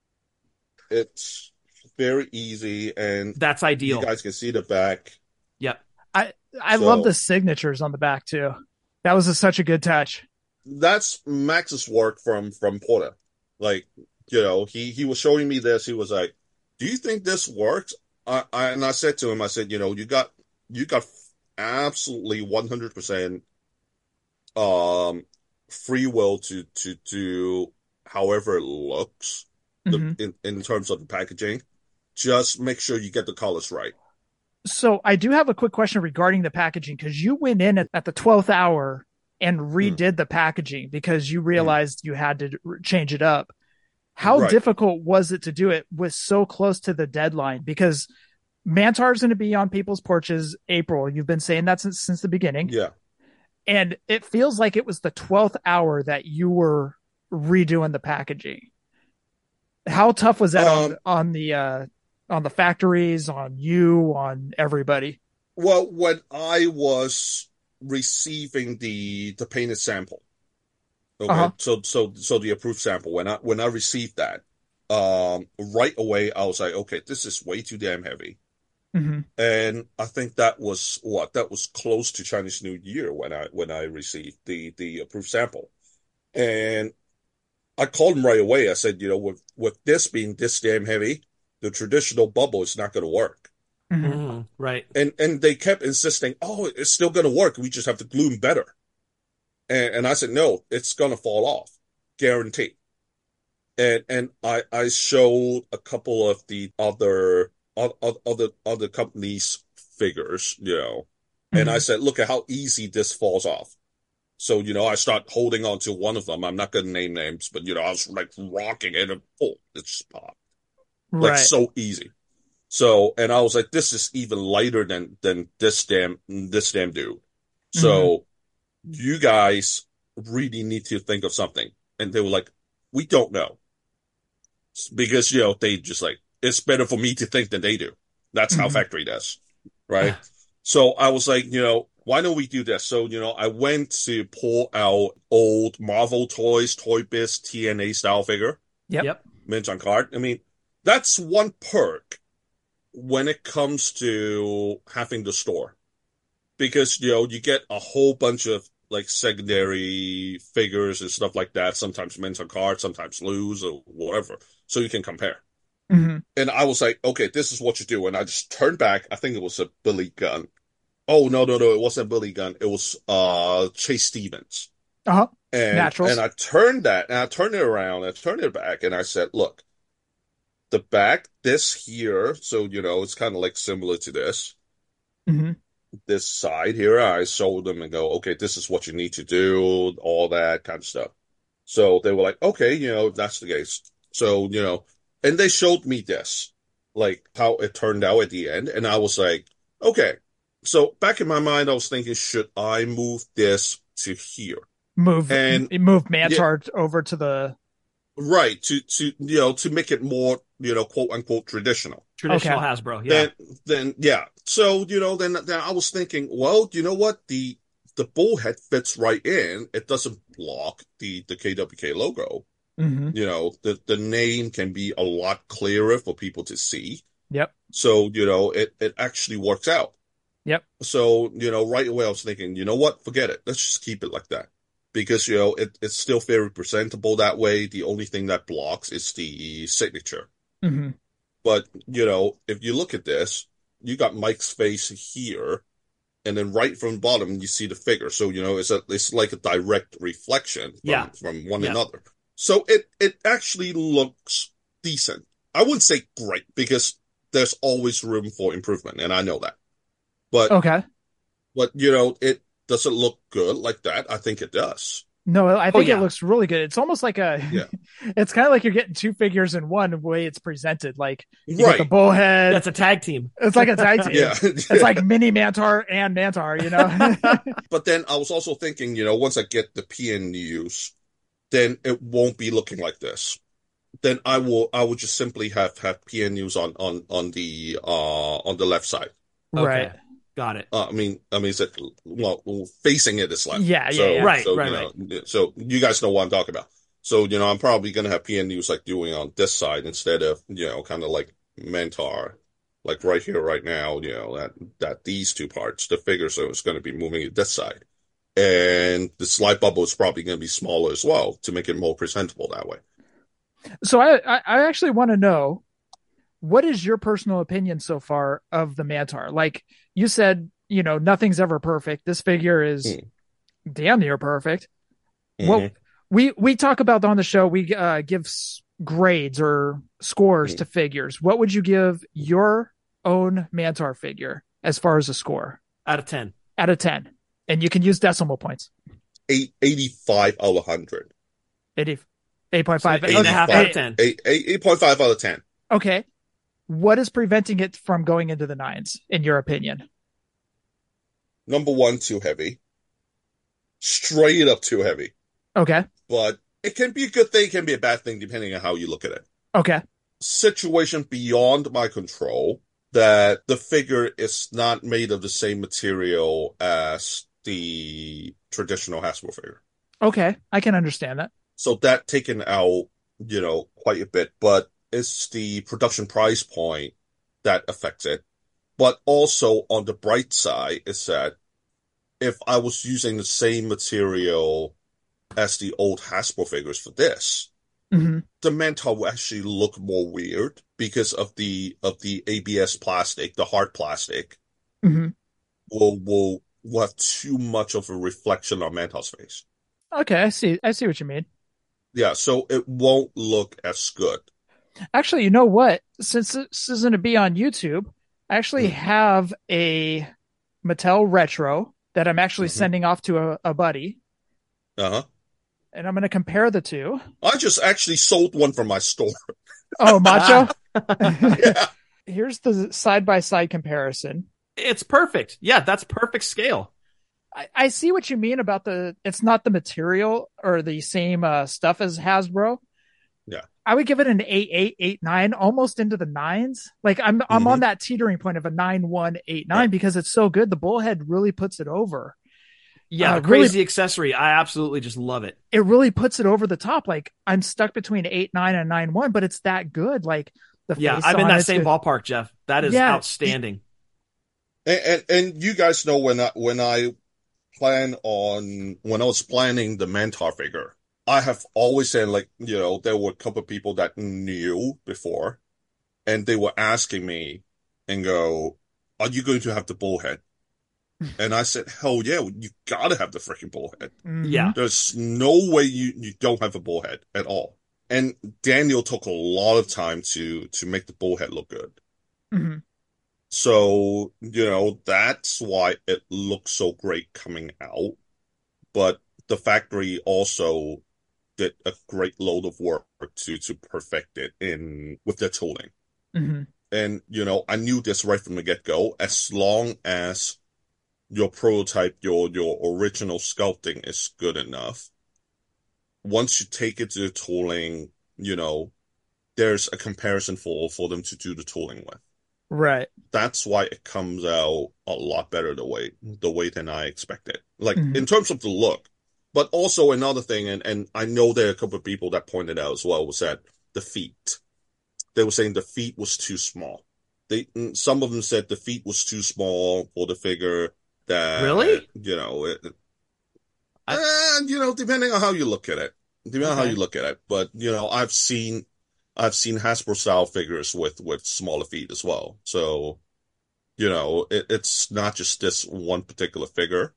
it's very easy, and That's ideal. you guys can see the back. Yep. I I So- love the signatures on the back too. That was a, such a good touch. That's Max's work from from Porter. Like, you know, he he was showing me this. He was like, "Do you think this works?" I, I and I said to him, I said, "You know, you got you got absolutely one hundred percent um free will to to do however it looks the, Mhm. in in terms of the packaging. Just make sure you get the colors right." So I do have a quick question regarding the packaging, because you went in at, at the twelfth hour and redid the packaging because you realized you had to r- change it up. How Right. difficult was it to do it with so close to the deadline? Because Mantar's going to be on people's porches April. You've been saying that since, since the beginning. Yeah. And it feels like it was the twelfth hour that you were redoing the packaging. How tough was that Um, on, on the, uh, on the factories, on you, on everybody? Well, when I was receiving the the painted sample, okay, Uh-huh. so so so the approved sample, when I when I received that, um, right away I was like, okay, this is way too damn heavy, Mm-hmm. and I think that was what that was close to Chinese New Year when I when I received the the approved sample, and I called him right away. I said, you know, with with this being this damn heavy, the traditional bubble is not going to work. Mm-hmm. Mhm. Right. And and they kept insisting, oh, it's still going to work. We just have to glue them better. And, and I said, no, it's going to fall off, guaranteed. And and I I showed a couple of the other o- o- other other companies' figures, you know, and I said, look at how easy this falls off. So, you know, I start holding on to one of them. I'm not going to name names, but you know, I was like rocking it, and oh, it just popped. Like Right. so easy. So, and I was like, this is even lighter than, than this damn, this damn dude. So you guys really need to think of something. And they were like, we don't know. Because, you know, they just like, it's better for me to think than they do. That's how Mhm. factory does. Right. So I was like, you know, why don't we do this? So, you know, I went to pull out old Marvel Toys, Toy Biz T N A style figure. Yep. Yep. Mint on card. I mean, that's one perk when it comes to having the store, because, you know, you get a whole bunch of like secondary figures and stuff like that. Sometimes mint on card, sometimes lose or whatever. So you can compare. Mm-hmm. And I was like, okay, this is what you do. And I just turned back. I think it was a Billy Gunn. Oh, no, no, no. It wasn't Billy Gunn. It was, uh, Chase Stevens. Uh-huh. And, Naturals. and I turned that and I turned it around and I turned it back and I said, look, the back, this here, so, you know, it's kind of like similar to this. Mm-hmm. This side here, I showed them and go, okay, this is what you need to do, all that kind of stuff. So they were like, okay, you know, if that's the case. So, you know, and they showed me this, like how it turned out at the end. And I was like, okay. So back in my mind, I was thinking, should I move this to here? Move And- move Mantar over to the Right, to, to, you know, to make it more, you know, quote unquote traditional. Traditional Okay. Hasbro. Yeah. Then, then, yeah. So, you know, then, then I was thinking, well, you know what? The, the bullhead fits right in. It doesn't block the, the K W K logo. mm-hmm. You know, the, the name can be a lot clearer for people to see. Yep. So, you know, it, it actually works out. Yep. So, you know, right away I was thinking, you know what? Forget it. Let's just keep it like that. Because, you know, it, it's still very presentable that way. The only thing that blocks is the signature. Mm-hmm. But, you know, if you look at this, you got Mike's face here, and then right from the bottom, you see the figure. So, you know, it's a, it's like a direct reflection from, Yeah. from one Yeah. another. So it, it actually looks decent. I wouldn't say great, because there's always room for improvement, and I know that. But, Okay. but, you know, it does it look good like that? I think it does. No, I think Oh, yeah. it looks really good. It's almost like a, Yeah. it's kind of like you're getting two figures in one, the way it's presented. Like you Right. get the bullhead. That's a tag team. It's like a tag team. Yeah. It's like mini Mantar and Mantar, you know? But then I was also thinking, you know, once I get the P N Us, then it won't be looking like this. Then I will I will just simply have have P N Us on on on the uh on the left side. Right. Okay. Got it. Uh, I mean, I mean, is it well facing it is left? Yeah, yeah, so, yeah. Right, so, right, you know, So you guys know what I'm talking about. So you know, I'm probably gonna have P N Us like doing on this side instead of you know, kind of like Mantar, like right here, right now. You know that that these two parts, the figure, so it's going to be moving it this side, and the slide bubble is probably going to be smaller as well to make it more presentable that way. So I, I, I actually want to know, what is your personal opinion so far of the Mantar? Like you said, you know, nothing's ever perfect. This figure is Mm. damn near perfect. Mhm. Well, we, we talk about on the show, we uh, give s- grades or scores Mm. to figures. What would you give your own Mantar figure as far as a score Out of ten. out of ten? And you can use decimal points. Eight, eighty-five out of one hundred. eighty, eight point five. So eight and a half Okay. out of ten. Eight, eight, eight point five out of ten. Okay. What is preventing it from going into the nines, in your opinion? Number one, too heavy. Straight up too heavy. Okay. But it can be a good thing, it can be a bad thing, depending on how you look at it. Okay. Situation beyond my control, that the figure is not made of the same material as the traditional Hasbro figure. Okay. I can understand that. So that taken out, you know, quite a bit, but it's the production price point that affects it. But also on the bright side is that if I was using the same material as the old Hasbro figures for this, Mm-hmm. the Mantar will actually look more weird because of the of the A B S plastic, the hard plastic Mm-hmm. will will will have too much of a reflection on Mantar's face. Okay. I see. I see what you mean. Yeah, so it won't look as good. Actually, you know what? Since this is going to be on YouTube, I actually Mm. have a Mattel Retro that I'm actually Mhm. sending off to a, a buddy, Uh-huh. and I'm going to compare the two. I just actually sold one from my store. Oh, Macho. Yeah. Here's the side by side comparison. It's perfect. Yeah, that's perfect scale. I, I see what you mean about the, it's not the material or the same uh, stuff as Hasbro. Yeah. I would give it an eight, eight, eight, nine, almost into the nines. Like I'm, I'm Mhm. on that teetering point of a nine, one, eight, nine, Right. because it's so good. The bullhead really puts it over. Yeah, Uh, the really- crazy accessory. I absolutely just love it. It really puts it over the top. Like I'm stuck between eight, nine and nine, one, but it's that good. Like the Yeah, face I'm in on that it's same good. ballpark, Jeff. That is Yeah. outstanding. And, and and you guys know when I when I plan on when I was planning the Mantar figure, I have always said, like, you know, there were a couple of people that knew before, and they were asking me and go, "Are you going to have the bullhead?" And I said, "Hell yeah, you gotta have the freaking bullhead. Mhm. Yeah. There's no way you you don't have a bullhead at all." And Daniel took a lot of time to to make the bullhead look good. Mhm. So, you know, that's why it looks so great coming out. But the factory also did a great load of work to to perfect it in with their tooling. Mhm. And, you know, I knew this right from the get-go. As long as your prototype, your your original sculpting is good enough, once you take it to the tooling, you know, there's a comparison for for them to do the tooling with. Right. That's why it comes out a lot better the way the way than I expected. Like Mhm. in terms of the look. But also another thing, and, and I know there are a couple of people that pointed out as well, was that the feet. They were saying the feet was too small. They some of them said the feet was too small for the figure. That Really? you know, it, I- uh, you know, depending on how you look at it, depending on how Okay. you look at it. But you know, I've seen I've seen Hasbro style figures with with smaller feet as well. So you know, it, it's not just this one particular figure.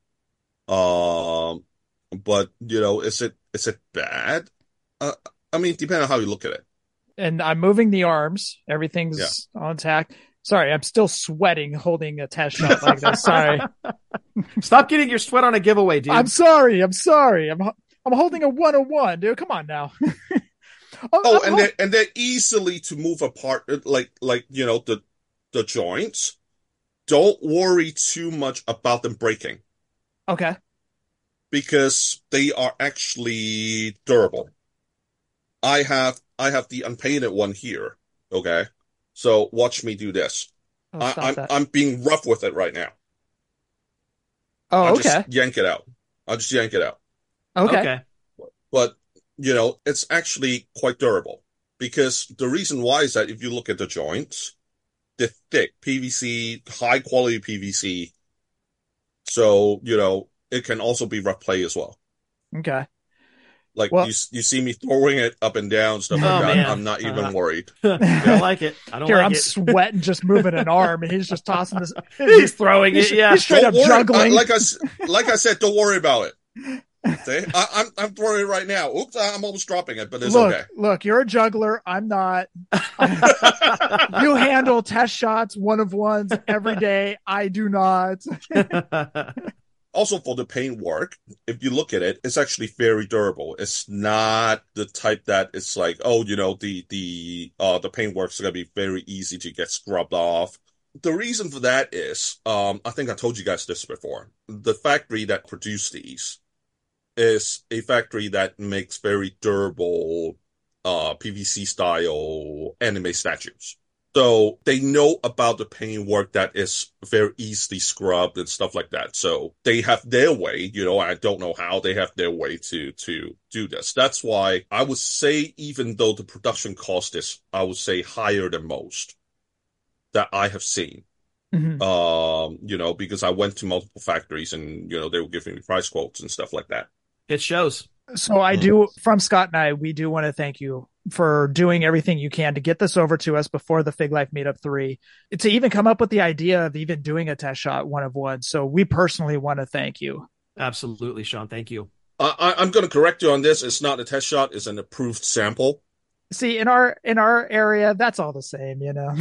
Um, but you know, is it is it bad? Uh, I mean, depending on how you look at it. And I'm moving the arms. Everything's on tack. Sorry, I'm still sweating holding a test shot like this. Sorry. Stop getting your sweat on a giveaway, dude. I'm sorry. I'm sorry. I'm I'm holding a one oh one, dude. Come on now. Oh, and they're, and they're easily to move apart, like, like, you know, the, the joints. Don't worry too much about them breaking. Okay. Because they are actually durable. I have, I have the unpainted one here. Okay. So watch me do this. Oh, I, I'm, that. I'm being rough with it right now. Oh, I'll okay. just yank it out. I'll just yank it out. Okay. Okay. But, you know, it's actually quite durable. Because the reason why is that if you look at the joints, they're thick P V C, high quality P V C. So, you know, it can also be rough play as well. Okay. Like, well, you you see me throwing it up and down, stuff like oh, that. Man. I'm not even uh, worried. I don't like it. I don't Here, like I'm it. sweating, just moving an arm, and he's just tossing this. He's throwing he's, it, yeah. He's straight Don't up worry. juggling. I, like, I, like I said, don't worry about it. See? I, I'm I'm throwing it right now. Oops, I'm almost dropping it, but it's look, okay. Look, you're a juggler. I'm not. You handle test shots, one of ones every day. I do not. Also, for the paint work, if you look at it, it's actually very durable. It's not the type that it's like, oh, you know, the the uh the paint work's gonna be very easy to get scrubbed off. The reason for that is, um, I think I told you guys this before. The factory that produced these is a factory that makes very durable uh P V C style anime statues. So they know about the paint work that is very easily scrubbed and stuff like that. So they have their way, you know, I don't know how they have their way to to do this. That's why I would say, even though the production cost is, I would say, higher than most that I have seen. Mm-hmm. Um, you know, because I went to multiple factories and, you know, they were giving me price quotes and stuff like that. It shows. So I do, from Scott and I, we do want to thank you for doing everything you can to get this over to us before the Fig Life Meetup three, to even come up with the idea of even doing a test shot one of one. So we personally want to thank you. Absolutely, Sean. Thank you. I, I'm going to correct you on this. It's not a test shot. It's an approved sample. See, in our in our area, that's all the same, you know.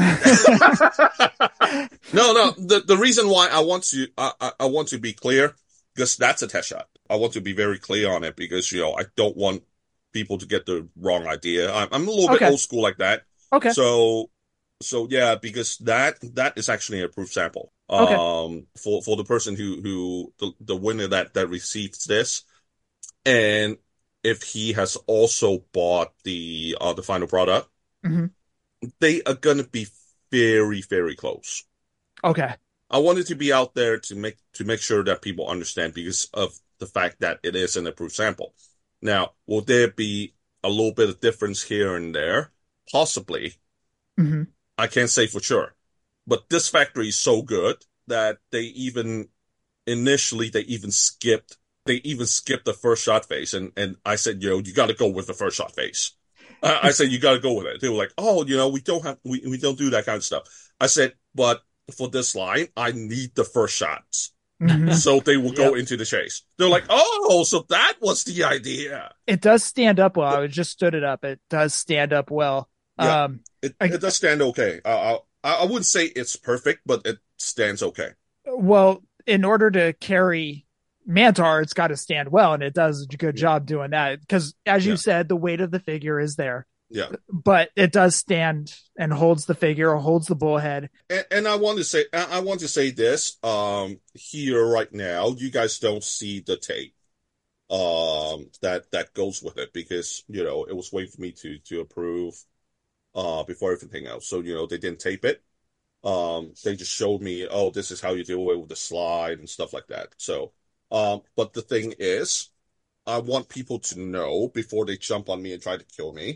no, no. The the reason why I want to I, I, I want to be clear, because that's a test shot. I want to be very clear on it because, you know, I don't want people to get the wrong idea. I'm, I'm a little okay. bit old school like that. Okay. So so yeah, because that that is actually an approved sample. Okay. Um, for for the person who who the, the winner that that receives this, and if he has also bought the uh, the final product, mm-hmm. they are gonna be very, very close. Okay. I wanted to be out there to make to make sure that people understand because of the fact that it is an approved sample. Now, will there be a little bit of difference here and there? Possibly. Mm-hmm. I can't say for sure. But this factory is so good that they even initially they even skipped They even skipped the first shot phase, and, and I said, you know, you got to go with the first shot phase. I, I said, you got to go with it. They were like, oh, you know, we don't have, we, we don't do that kind of stuff. I said, but for this line, I need the first shots. Mm-hmm. So they will go Yep. into the chase. They're like, oh, so that was the idea. It does stand up well. I just stood it up. It does stand up well. Yeah, um, it, I, it does stand okay. Uh, I, I wouldn't say it's perfect, but it stands okay. Well, in order to carry Mantar, it's got to stand well, and it does a good job doing that. Because, as you Yeah. said, the weight of the figure is there. Yeah. But it does stand and holds the figure, or holds the bullhead. And, and I want to say, I want to say this, um, here right now, you guys don't see the tape, um, that, that goes with it because, you know, it was waiting for me to, to approve, uh, before everything else. So, you know, they didn't tape it. Um, they just showed me, oh, this is how you do it with the slide and stuff like that. So, um, but the thing is, I want people to know before they jump on me and try to kill me.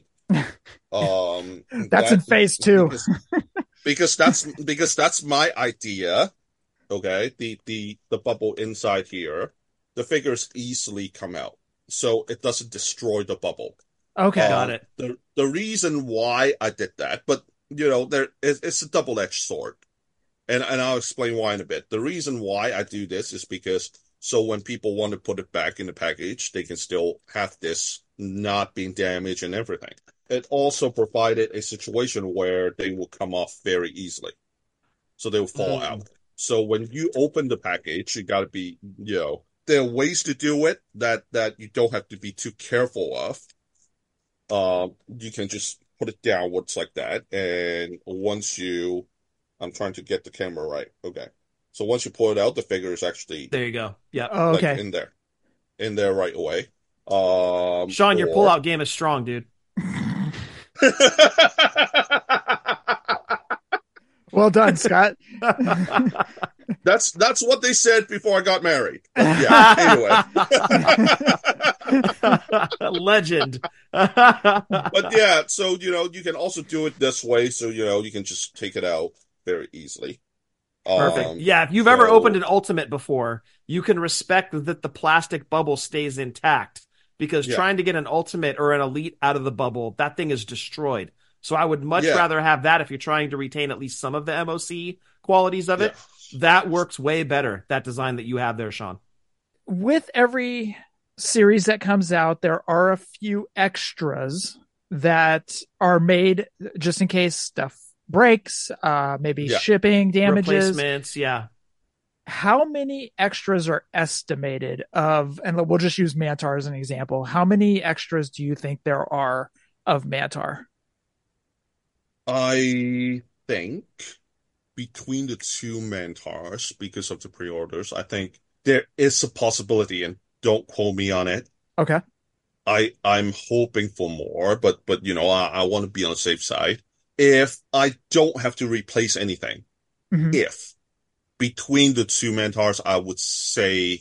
Um, that's that, in phase two. Because, because that's because that's my idea. Okay, the the the bubble inside here, the figures easily come out, so it doesn't destroy the bubble. Okay, um, got it. The the reason why I did that, but you know, there it's, it's a double-edged sword, and and I'll explain why in a bit. The reason why I do this is because so when people want to put it back in the package, they can still have this not being damaged and everything. It also provided a situation where they will come off very easily. So they will fall mm. out. So when you open the package, you got to be, you know, there are ways to do it that, that you don't have to be too careful of. Um, you can just put it downwards like that. And once you, I'm trying to get the camera right. Okay. So once you pull it out, the figure is actually There you go. Yeah. Oh, like okay. in there, in there right away. Um, Sean, your or- pullout game is strong, dude. Well done, Scott. That's that's what they said before I got married. But yeah, anyway. Legend. But yeah, so you know, you can also do it this way, so you know, you can just take it out very easily. Perfect. Um, Yeah, if you've so- ever opened an Ultimate before, you can respect that the plastic bubble stays intact, because Yeah. trying to get an Ultimate or an Elite out of the bubble, that thing is destroyed. So I would much Yeah. rather have that if you're trying to retain at least some of the M O C qualities of it. That works way better, that design that you have there, Sean. With every series that comes out, there are a few extras that are made just in case stuff breaks, uh, maybe Yeah. shipping damages. Replacements, yeah. How many extras are estimated of, and we'll just use Mantar as an example. How many extras do you think there are of Mantar? I think between the two Mantars, because of the pre-orders, I think there is a possibility, and don't quote me on it. Okay. I I'm hoping for more, but but you know, I, I want to be on the safe side. If I don't have to replace anything, Mhm. if between the two Mantars, I would say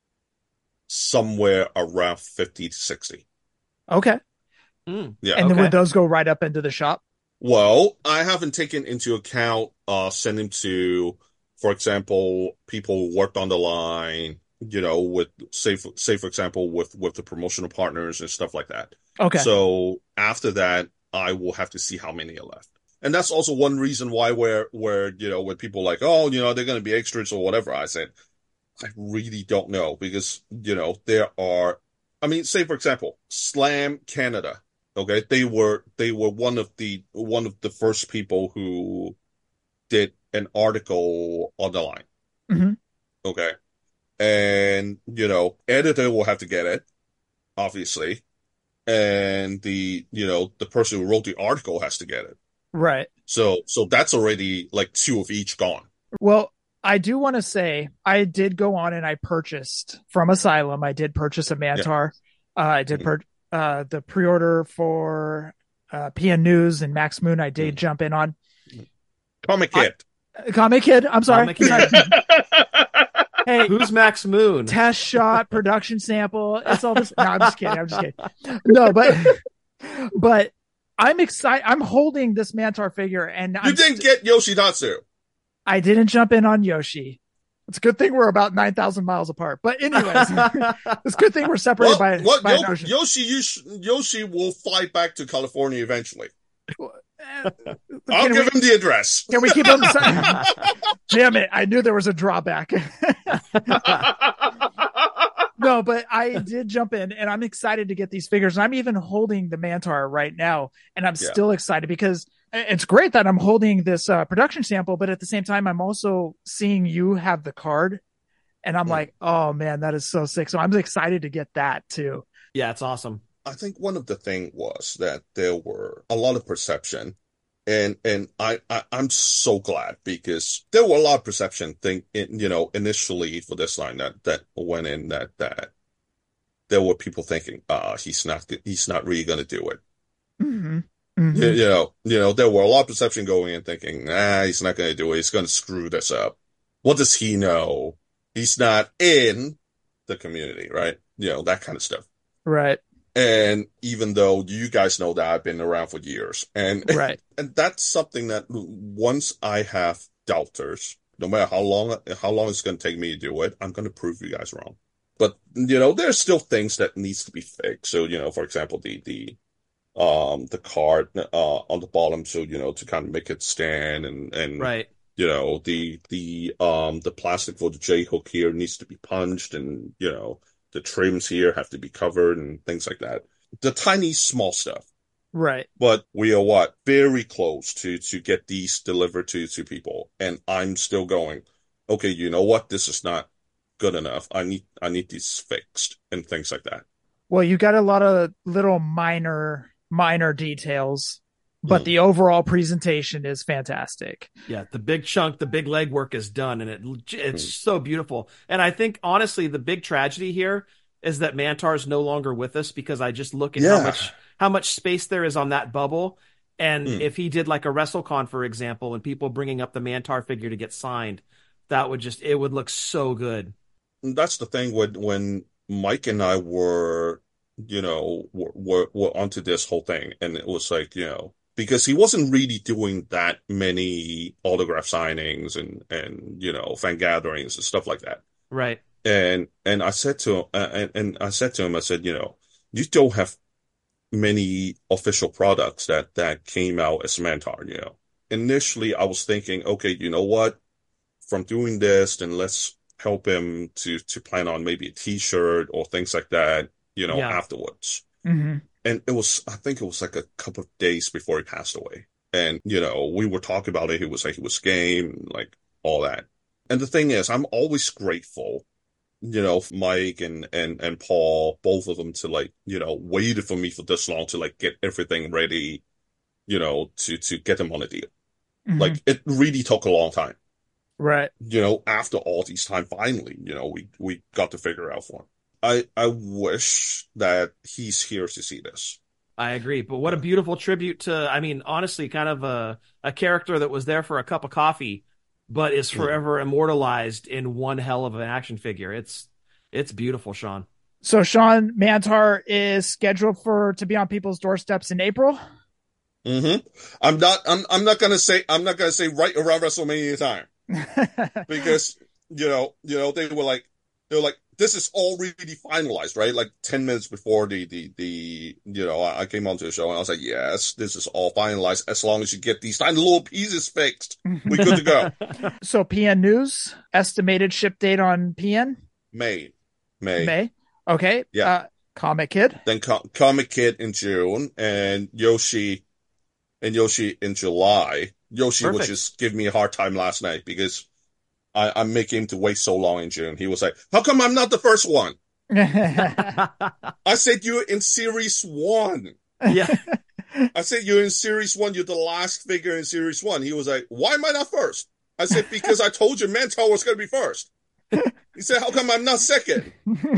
somewhere around fifty to sixty. Okay. Mm, Yeah. And then Okay. would those go right up into the shop? Well, I haven't taken into account uh sending to, for example, people who worked on the line, you know, with say for, say for example with with the promotional partners and stuff like that. Okay. So after that, I will have to see how many are left. And that's also one reason why where where you know when people are like, oh, you know, they're going to be extras or whatever, I said I really don't know, because you know there are, I mean, say for example, Slam Canada. Okay, they were they were one of the one of the first people who did an article on the line. Mhm. Okay, and you know, editor will have to get it, obviously, and the you know the person who wrote the article has to get it. Right. So so that's already like two of each gone. Well, I do want to say I did go on and I purchased from Asylum. I did purchase a Mantar. Uh, I did Mhm. per uh, the pre-order for uh, P N News and Max Moon. I did Mhm. jump in on Comic Kid. Uh, Comic Kid. I'm sorry. Comic Kid. Hey, Who's Max Moon? test shot, production sample. It's all this. No, I'm just kidding. I'm just kidding. No, but but I'm excited. I'm holding this Mantar figure, and You I'm didn't st- get Yoshidatsu. I didn't jump in on Yoshi. It's a good thing we're about nine thousand miles apart. But anyways, it's a good thing we're separated Well, by, well, by an Yo- ocean. Yoshi, Yoshi, Yoshi will fly back to California eventually. I'll Can give we- him the address. Can we keep him? Damn it! I knew there was a drawback. No, but I did jump in, and I'm excited to get these figures. And I'm even holding the Mantar right now, and I'm Yeah. still excited because it's great that I'm holding this uh, production sample, but at the same time, I'm also seeing you have the card, and I'm Mm. like, oh man, that is so sick. So I'm excited to get that too. Yeah, it's awesome. I think one of the thing was that there were a lot of perception, and and I, I I'm so glad, because there were a lot of perception thing in, you know, initially for this line that that went in that that there were people thinking, uh he's not he's not really going to do it. Mm-hmm. Mm-hmm. You, you know, you know, there were a lot of perception going in thinking, nah, he's not going to do it. He's going to screw this up. What does he know? He's not in the community, right? You know, that kind of stuff. Right. And even though you guys know that I've been around for years, and Right. and that's something that once I have doubters, no matter how long how long it's going to take me to do it, I'm going to prove you guys wrong. But you know, there's still things that needs to be fixed. So you know, for example, the the um the card uh on the bottom, so you know, to kind of make it stand, and and Right. you know, the the um the plastic for the J hook here needs to be punched, and you know, the trims here have to be covered and things like that. The tiny small stuff. Right. But we are what? Very close to to get these delivered to to people. And I'm still going, okay, you know what? This is not good enough. I need I need these fixed and things like that. Well, you got a lot of little minor minor details, but Mm. the overall presentation is fantastic. Yeah, the big chunk, the big legwork is done, and it it's Mm. so beautiful. And I think honestly, the big tragedy here is that Mantar is no longer with us, because I just look at Yeah. how much how much space there is on that bubble. And Mm. if he did like a WrestleCon, for example, and people bringing up the Mantar figure to get signed, that would just it would look so good. And that's the thing when when Mike and I were, you know, were, were were onto this whole thing, and it was like, you know, because he wasn't really doing that many autograph signings and and you know fan gatherings and stuff like that. Right. And and I said to him, uh, and and I said to him, I said, you know, you don't have many official products that that came out as Mantar. You know, initially I was thinking, okay, you know what, from doing this, then let's help him to to plan on maybe a T-shirt or things like that, you know, Yeah. afterwards. Mm-hmm. And it was, I think it was like a couple of days before he passed away. And, you know, we were talking about it. He was like, he was game, like all that. And the thing is, I'm always grateful, you know, Mike and, and, and Paul, both of them to like, you know, waited for me for this long to like get everything ready, you know, to, to get him on a deal. Mhm. Like it really took a long time, Right. you know, after all these time, finally, you know, we, we got to figure out for him. I, I wish that he's here to see this. I agree. But what a beautiful tribute to, I mean, honestly, kind of a, a character that was there for a cup of coffee, but is forever immortalized in one hell of an action figure. It's it's beautiful, Sean. So Sean, Mantar is scheduled for to be on people's doorsteps in April. Mm-hmm. I'm not. I'm. I'm not gonna say. I'm not gonna say right around WrestleMania time, because you know. You know. They were like. They were like. This is already finalized, right? Like ten minutes before the the the. You know. I, I came onto the show and I was like, yes, this is all finalized. As long as you get these tiny little pieces fixed, we good to go. So P N News estimated ship date on P N May. May. May. Okay. Yeah. Uh, Comic Kid. Then Com- Comic Kid in June and Yoshi. And Yoshi in July. Yoshi Perfect. was just giving me a hard time last night because I, I'm making him to wait so long in June. He was like, how come I'm not the first one? I said you're in series one. Yeah. I said you're in series one. You're the last figure in series one. He was like, why am I not first? I said, because I told you Mantar was going to be first. He said, how come I'm not second?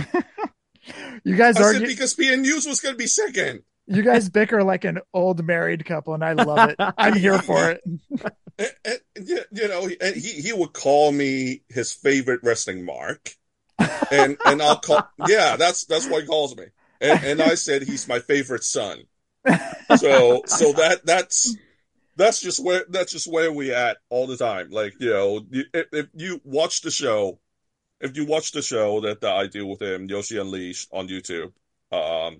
You guys I argue. said, because P N News was going to be second. You guys bicker like an old married couple, and I love it. I'm here for it. And, and, and, you know, and he, he would call me his favorite wrestling mark. And and I'll call, yeah, that's that's what he calls me. And and I said he's my favorite son. So so that that's that's just where that's just where we at all the time. Like, you know, you, if, if you watch the show, if you watch the show that, that I do with him, Yoshi Unleashed on YouTube, um,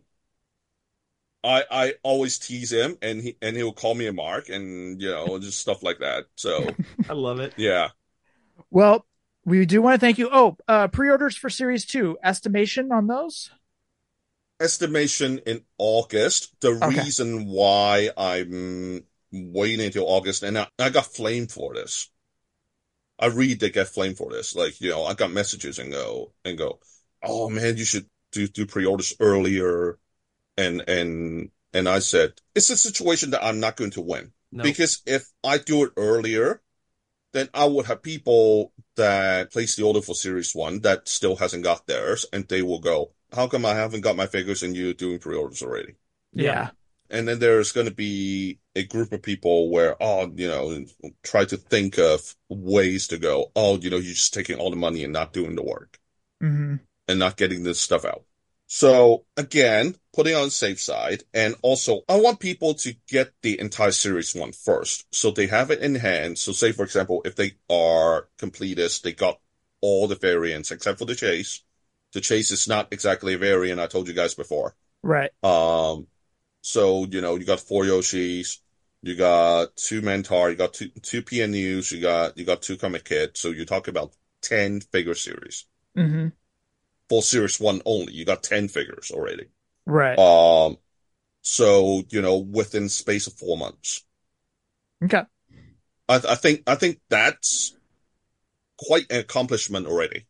I I always tease him, and he and he'll call me a mark, and you know, just stuff like that. So I love it. yeah. Well, we do want to thank you. Oh, uh, pre-orders for Series two. Estimation on those? Estimation in August. The Okay. reason why I'm waiting until August, and I, I got flamed for this. I really did get flamed for this. Like, you know, I got messages and go and go, oh man, you should do do pre-orders earlier. And and and I said, it's a situation that I'm not going to win. No. Because if I do it earlier, then I would have people that place the order for Series one that still hasn't got theirs, and they will go, how come I haven't got my figures and you're doing pre-orders already? Yeah. And then there's going to be a group of people where, oh, you know, try to think of ways to go, oh, you know, you're just taking all the money and not doing the work Mm-hmm. and not getting this stuff out. So again, putting on the safe side, and also I want people to get the entire series one first, so they have it in hand. So say, for example, if they are completists, they got all the variants except for the Chase. The Chase is not exactly a variant, I told you guys before. Right. Um, so, you know, you got four Yoshis, you got two Mantar, you got two, two P N Us, you got, you got two Comic Kid. So you're talking about ten figure series. Mm-hmm. For series one only, you got ten figures already. Right. Um, so, you know, within space of four months. Okay. I, I think, I think that's quite an accomplishment already.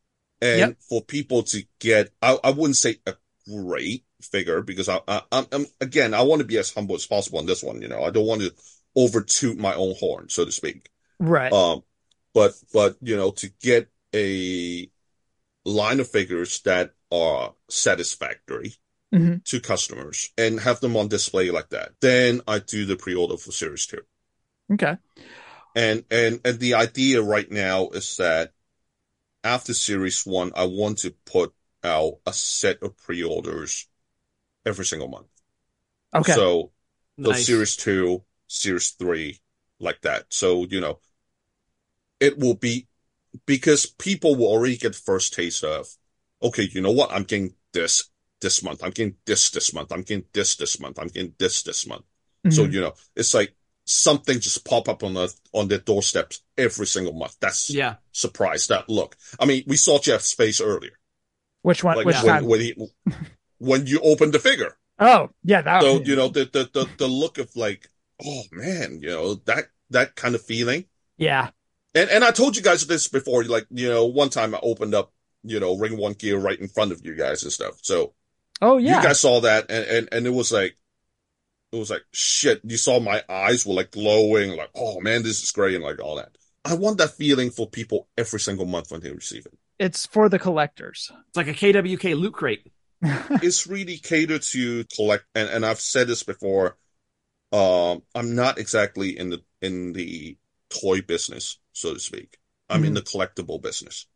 And Yep. for people to get, I, I wouldn't say a great figure because I, I, I'm, I'm, again, I want to be as humble as possible on this one. You know, I don't want to over toot my own horn, so to speak. Right. Um, but, but, you know, to get a line of figures that are satisfactory Mm-hmm. to customers and have them on display like that, then I do the pre-order for Series two. Okay. And, and, and the idea right now is that after Series one, I want to put out a set of pre-orders every single month. Okay. So, so Nice. Series two, Series three, like that. So, you know, it will be, because people will already get the first taste of, okay, you know what? I'm getting this this month. I'm getting this this month. I'm getting this this month. I'm getting this this month. Mm-hmm. So, you know, it's like something just pop up on the, on their doorsteps every single month. That's Yeah. surprise, that look. I mean, we saw Jeff's face earlier. Which one? Like which when, time? when he, when you open the figure. Oh, yeah. That So, you know, the, the, the, the look of like, oh man, you know, that, that kind of feeling. Yeah. And, and I told you guys this before, like, you know, one time I opened up, you know, Ring One gear right in front of you guys and stuff. So Oh, yeah. you guys saw that and, and, and it was like, it was like, shit, you saw my eyes were like glowing, like, oh man, this is great, and like all that. I want that feeling for people every single month when they receive it. It's for the collectors. It's like a K W K loot crate. It's really catered to collect, and, and I've said this before, um, I'm not exactly in the, in the toy business, so to speak. I'm Mm-hmm. in the collectible business.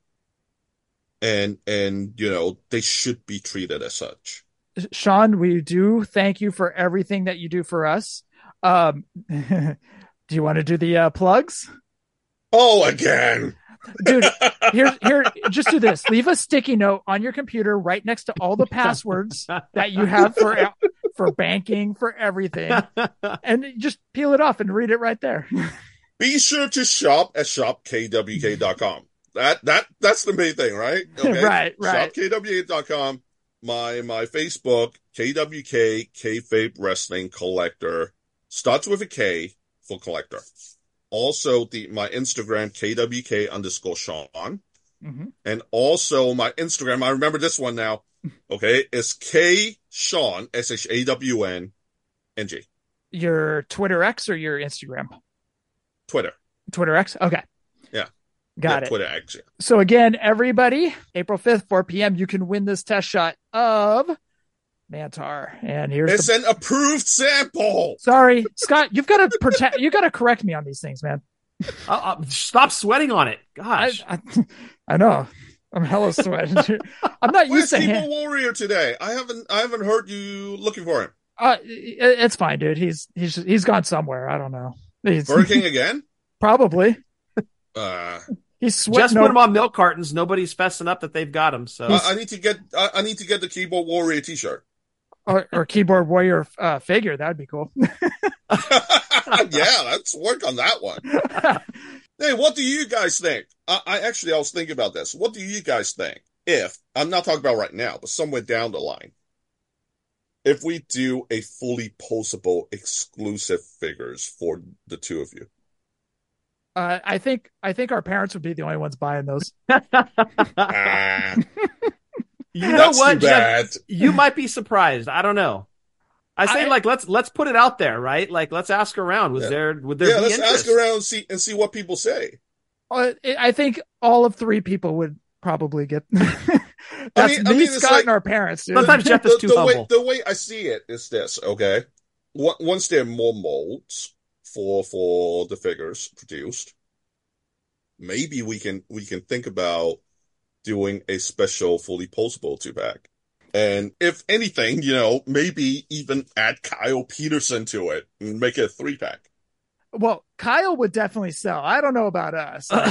And, and, you know, they should be treated as such. Sean, we do thank you for everything that you do for us. Um, do you want to do the uh, plugs? Oh, again. Dude, here, here, just do this. Leave a sticky note on your computer right next to all the passwords that you have for for banking, for everything, and just peel it off and read it right there. Be sure to shop at shop K W K dot com. That that that's the main thing, right? Okay? Right, right. shop K W K dot com. My my Facebook, K W K Kayfabe Wrestling Collector, starts with a K for collector. Also, the my Instagram, K W K underscore Sean. Mm-hmm. And also my Instagram, I remember this one now, okay, is K Sean, S H A W N, N G. Your Twitter X or your Instagram? Twitter. Twitter X? Okay. Yeah. Got yeah, it. Twitter X, yeah. So again, everybody, April fifth, four p.m., you can win this test shot of Mantar. And here's It's the... an approved sample. Sorry, Scott, you've got to protect, you got to correct me on these things, man. Uh, uh, stop sweating on it. Gosh. I, I, I know. I'm hella sweating. I'm not Where's used to Keyboard him. Warrior today? I haven't I haven't heard you looking for him. Uh, it, it's fine, dude. He's, he's, he's gone somewhere. I don't know. He's, Burger King again? Probably. Uh, He's sweating. Just put over- them on milk cartons. Nobody's fessing up that they've got them. So I, I need to get I, I need to get the Keyboard Warrior T-shirt. or, or keyboard warrior uh, figure. That'd be cool. Yeah, let's work on that one. Hey, what do you guys think? I, I actually I was thinking about this. What do you guys think if I'm not talking about right now, but somewhere down the line, if we do a fully posable exclusive figures for the two of you? Uh, I think I think our parents would be the only ones buying those. Ah, you know that's what, too bad. Jeff? You might be surprised. I don't know. I say I- like let's let's put it out there, right? Like let's ask around. Was Yeah. there would there Yeah, be let's interest? ask around and see and see what people say. Uh, I think all of three people would probably get. That's I mean- I me, mean, it's Scott, like- and our parents. Dude. Sometimes Jeff is the, too the humble. way the way I see it is this, okay? Wa- Once there are more molds for for the figures produced, maybe we can we can think about doing a special fully postable two pack. And if anything, you know, maybe even add Kyle Peterson to it and make it a three pack. Well, Kyle would definitely sell. I don't know about us. Like-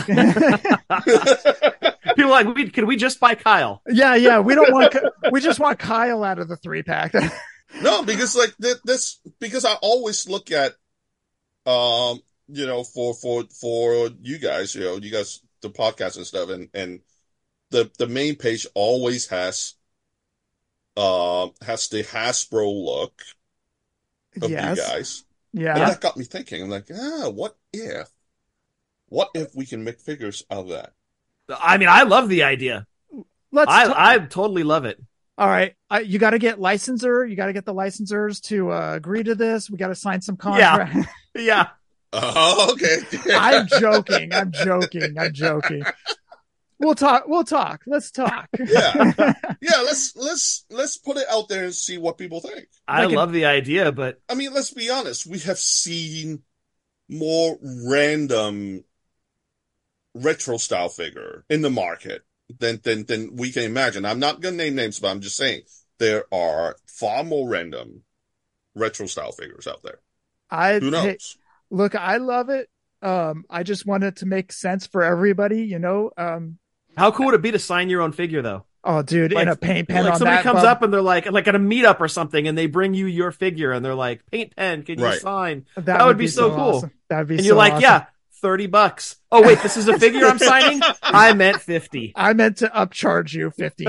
People are like, we, can we just buy Kyle? yeah, yeah. We don't want. We just want Kyle out of the three pack. No, because like th- this, because I always look at, um, you know, for for for you guys, you know, you guys, the podcast and stuff, and and the the main page always has, um, has the Hasbro look of yes. you guys, and Yeah. that got me thinking. I'm like, ah, what if, what if we can make figures out of that? I mean, I love the idea. let's. I talk- I totally love it. All right, I, you got to get licensor. You got to get the licensors to uh, agree to this. We got to sign some contract. Yeah. Yeah. Oh, okay. I'm joking. I'm joking. I'm joking. We'll talk. We'll talk. Let's talk. Yeah. Yeah, let's let's let's put it out there and see what people think. I Like love the idea, but I mean, let's be honest. We have seen more random retro style figure in the market than than than we can imagine. I'm not gonna name names, but I'm just saying there are far more random retro style figures out there. I Who knows? hey, look. I love it. Um, I just want it to make sense for everybody. You know. Um, how cool would it be to sign your own figure, though? oh, dude, Like- in a paint pen Like on somebody that. comes bub- up and they're like, like at a meetup or something, and they bring you your figure, and they're like, "Paint pen, can you Right. sign?" That, would be, so cool. awesome. That'd be. And so you're like, awesome. "Yeah, thirty bucks." Oh wait, this is a figure I'm signing. I meant fifty. I meant to upcharge you fifty.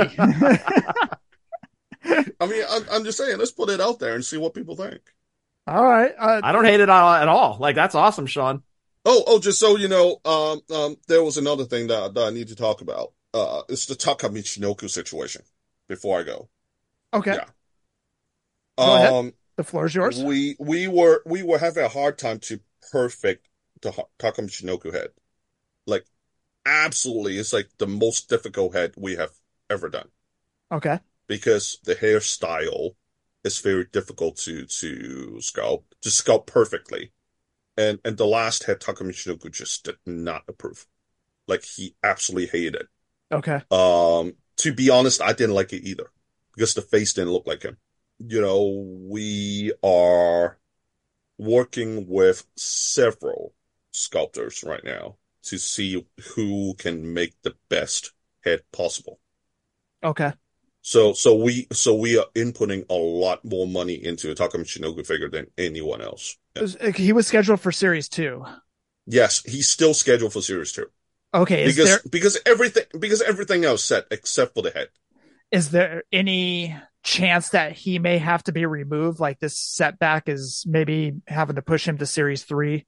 I mean, I'm, I'm just saying, let's put it out there and see what people think. All right. Uh, I don't hate it all- at all. Like that's awesome, Sean. Oh, oh, just so you know, um, um, there was another thing that, that I need to talk about. Uh, it's the Taka Michinoku situation. Before I go, okay. yeah. Go ahead. Um, The floor is yours. we we were we were having a hard time to perfect the Ha- Taka Michinoku head. Like, absolutely, it's like the most difficult head we have ever done Okay. because the hairstyle is very difficult to to sculpt, to sculpt perfectly. And and the last head Taka Michinoku just did not approve. Like, he absolutely hated it. Okay. Um, to be honest, I didn't like it either because the face didn't look like him. You know, we are working with several sculptors right now to see who can make the best head possible. Okay. So, so we, so we are inputting a lot more money into a Taka Michinoku figure than anyone else. It was- He was scheduled for series two. Yes, he's still scheduled for series two Okay. Is because there because everything because everything else set except for the head. is there any chance that he may have to be removed? Like this setback is maybe having to push him to series three.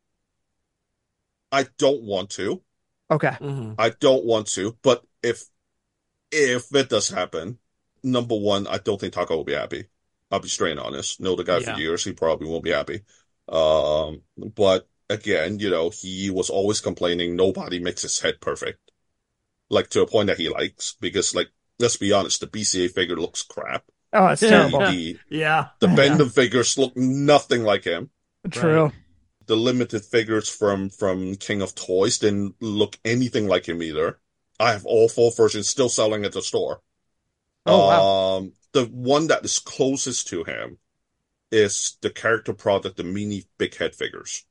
I don't want to. Okay. Mm-hmm. I don't want to, but if if it does happen, number one, I don't think Taka will be happy. I'll be straight and honest. Know the guy Yeah. for years, he probably won't be happy. Um, but again, you know, he was always complaining nobody makes his head perfect. Like to a point that he likes, because like, let's be honest, the B C A figure looks crap. Oh, it's Yeah. terrible. The, Yeah. the Yeah. Bendham figures look nothing like him. True. The limited figures from, from King of Toys didn't look anything like him either. I have all four versions still selling at the store. Oh, wow. Um, the one that is closest to him is the character product, the mini big head figures.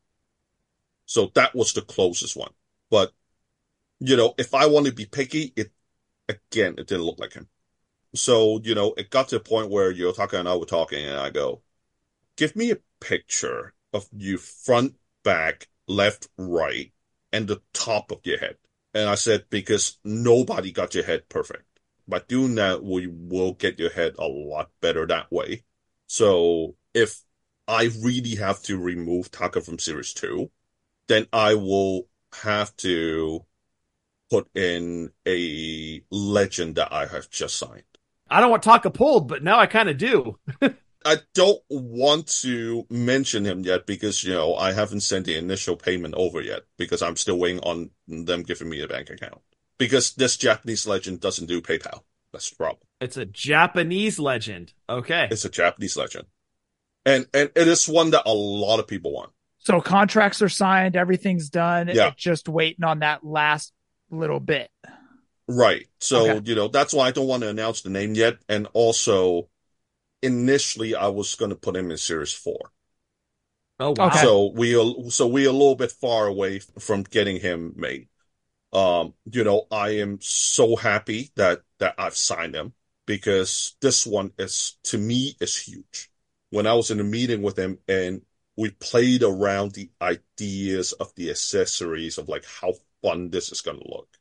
So that was the closest one. But, you know, if I want to be picky, it, again, it didn't look like him. So, you know, it got to a point where Yotaka and I were talking and I go, give me a picture of you front, back, left, right, and the top of your head. And I said, because nobody got your head perfect. By doing that, we will get your head a lot better that way. So if I really have to remove Taka from Series two, then I will have to put in a legend that I have just signed. I don't want Taka pulled, but now I kind of do. I don't want to mention him yet because, you know, I haven't sent the initial payment over yet because I'm still waiting on them giving me a bank account. Because this Japanese legend doesn't do PayPal. That's the problem. It's a Japanese legend. Okay. It's a Japanese legend. And and it is one that a lot of people want. So contracts are signed, everything's done. Yeah. It's just waiting on that last little bit. Right. So, Okay. you know, that's why I don't want to announce the name yet. And also, initially, I was going to put him in Series four. Oh, wow. Okay. So we are, so we are a little bit far away from getting him made. Um, you know, I am so happy that, that I've signed him because this one is, to me, is huge. When I was in a meeting with him and we played around the ideas of the accessories of like how fun this is going to look.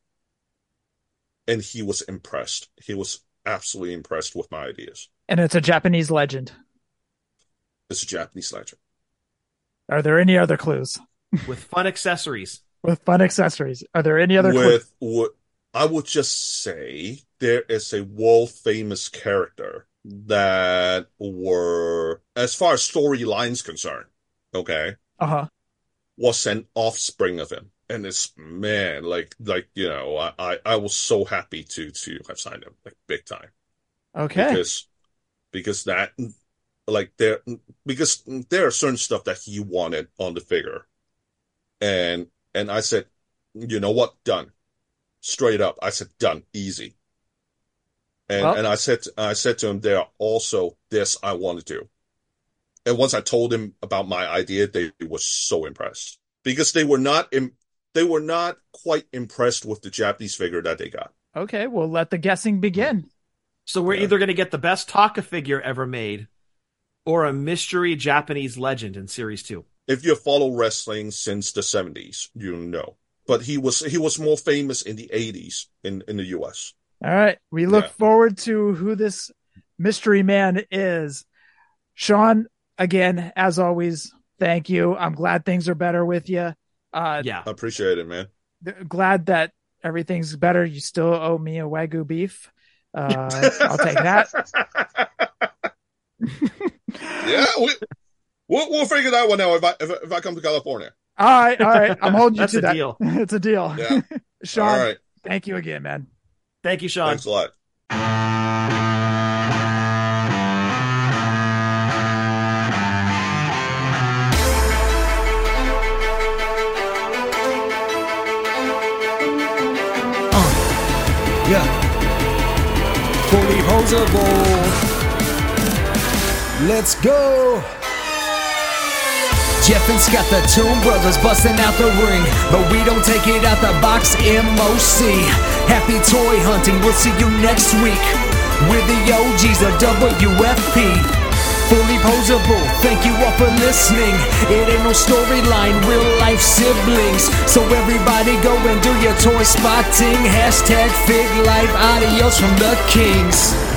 And he was impressed. He was absolutely impressed with my ideas. And it's a Japanese legend. It's a Japanese legend. Are there any other clues? With fun accessories. With fun accessories. Are there any other clues? With, with, I would just say there is a world famous character that were, as far as storylines concerned, okay, uh-huh, was an offspring of him. And it's, man, like, like, you know, I, I, I was so happy to, to have signed him, like, big time. Okay. Because, because that, like, there, because there are certain stuff that he wanted on the figure. And, and I said, you know what? Done. Straight up. I said, done. Easy. And, well, and I said, I said to him, there are also this I want to do. And once I told him about my idea, they were so impressed because they were not, im- they were not quite impressed with the Japanese figure that they got. Okay. Well, let the guessing begin. So we're Yeah. either going to get the best Taka figure ever made or a mystery Japanese legend in series two. If you follow wrestling since the seventies, you know, but he was, he was more famous in the eighties in, in the U S. All right. We look Yeah. forward to who this mystery man is. Sean, again, as always, thank you. I'm glad things are better with you. Uh, Yeah. I appreciate it, man. th- glad that everything's better. You still owe me a Wagyu beef. Uh, I'll take that. Yeah, we, we'll, we'll figure that one out if I, if, I- if I come to California. All right. All right. I'm holding you That's to a that. deal. It's a deal. Yeah. Sean, All right. thank you again, man. Thank you, Sean. Thanks a lot. Yeah. Fully posable. Let's go. Jeff and Scott, the Toon Brothers, busting out the ring. But we don't take it out the box, M O C. Happy toy hunting, we'll see you next week. We're the O Gs of W F P. Fully posable, thank you all for listening. It ain't no storyline, real life siblings. So everybody go and do your toy spotting. Hashtag Fig Life, adios from the Kings.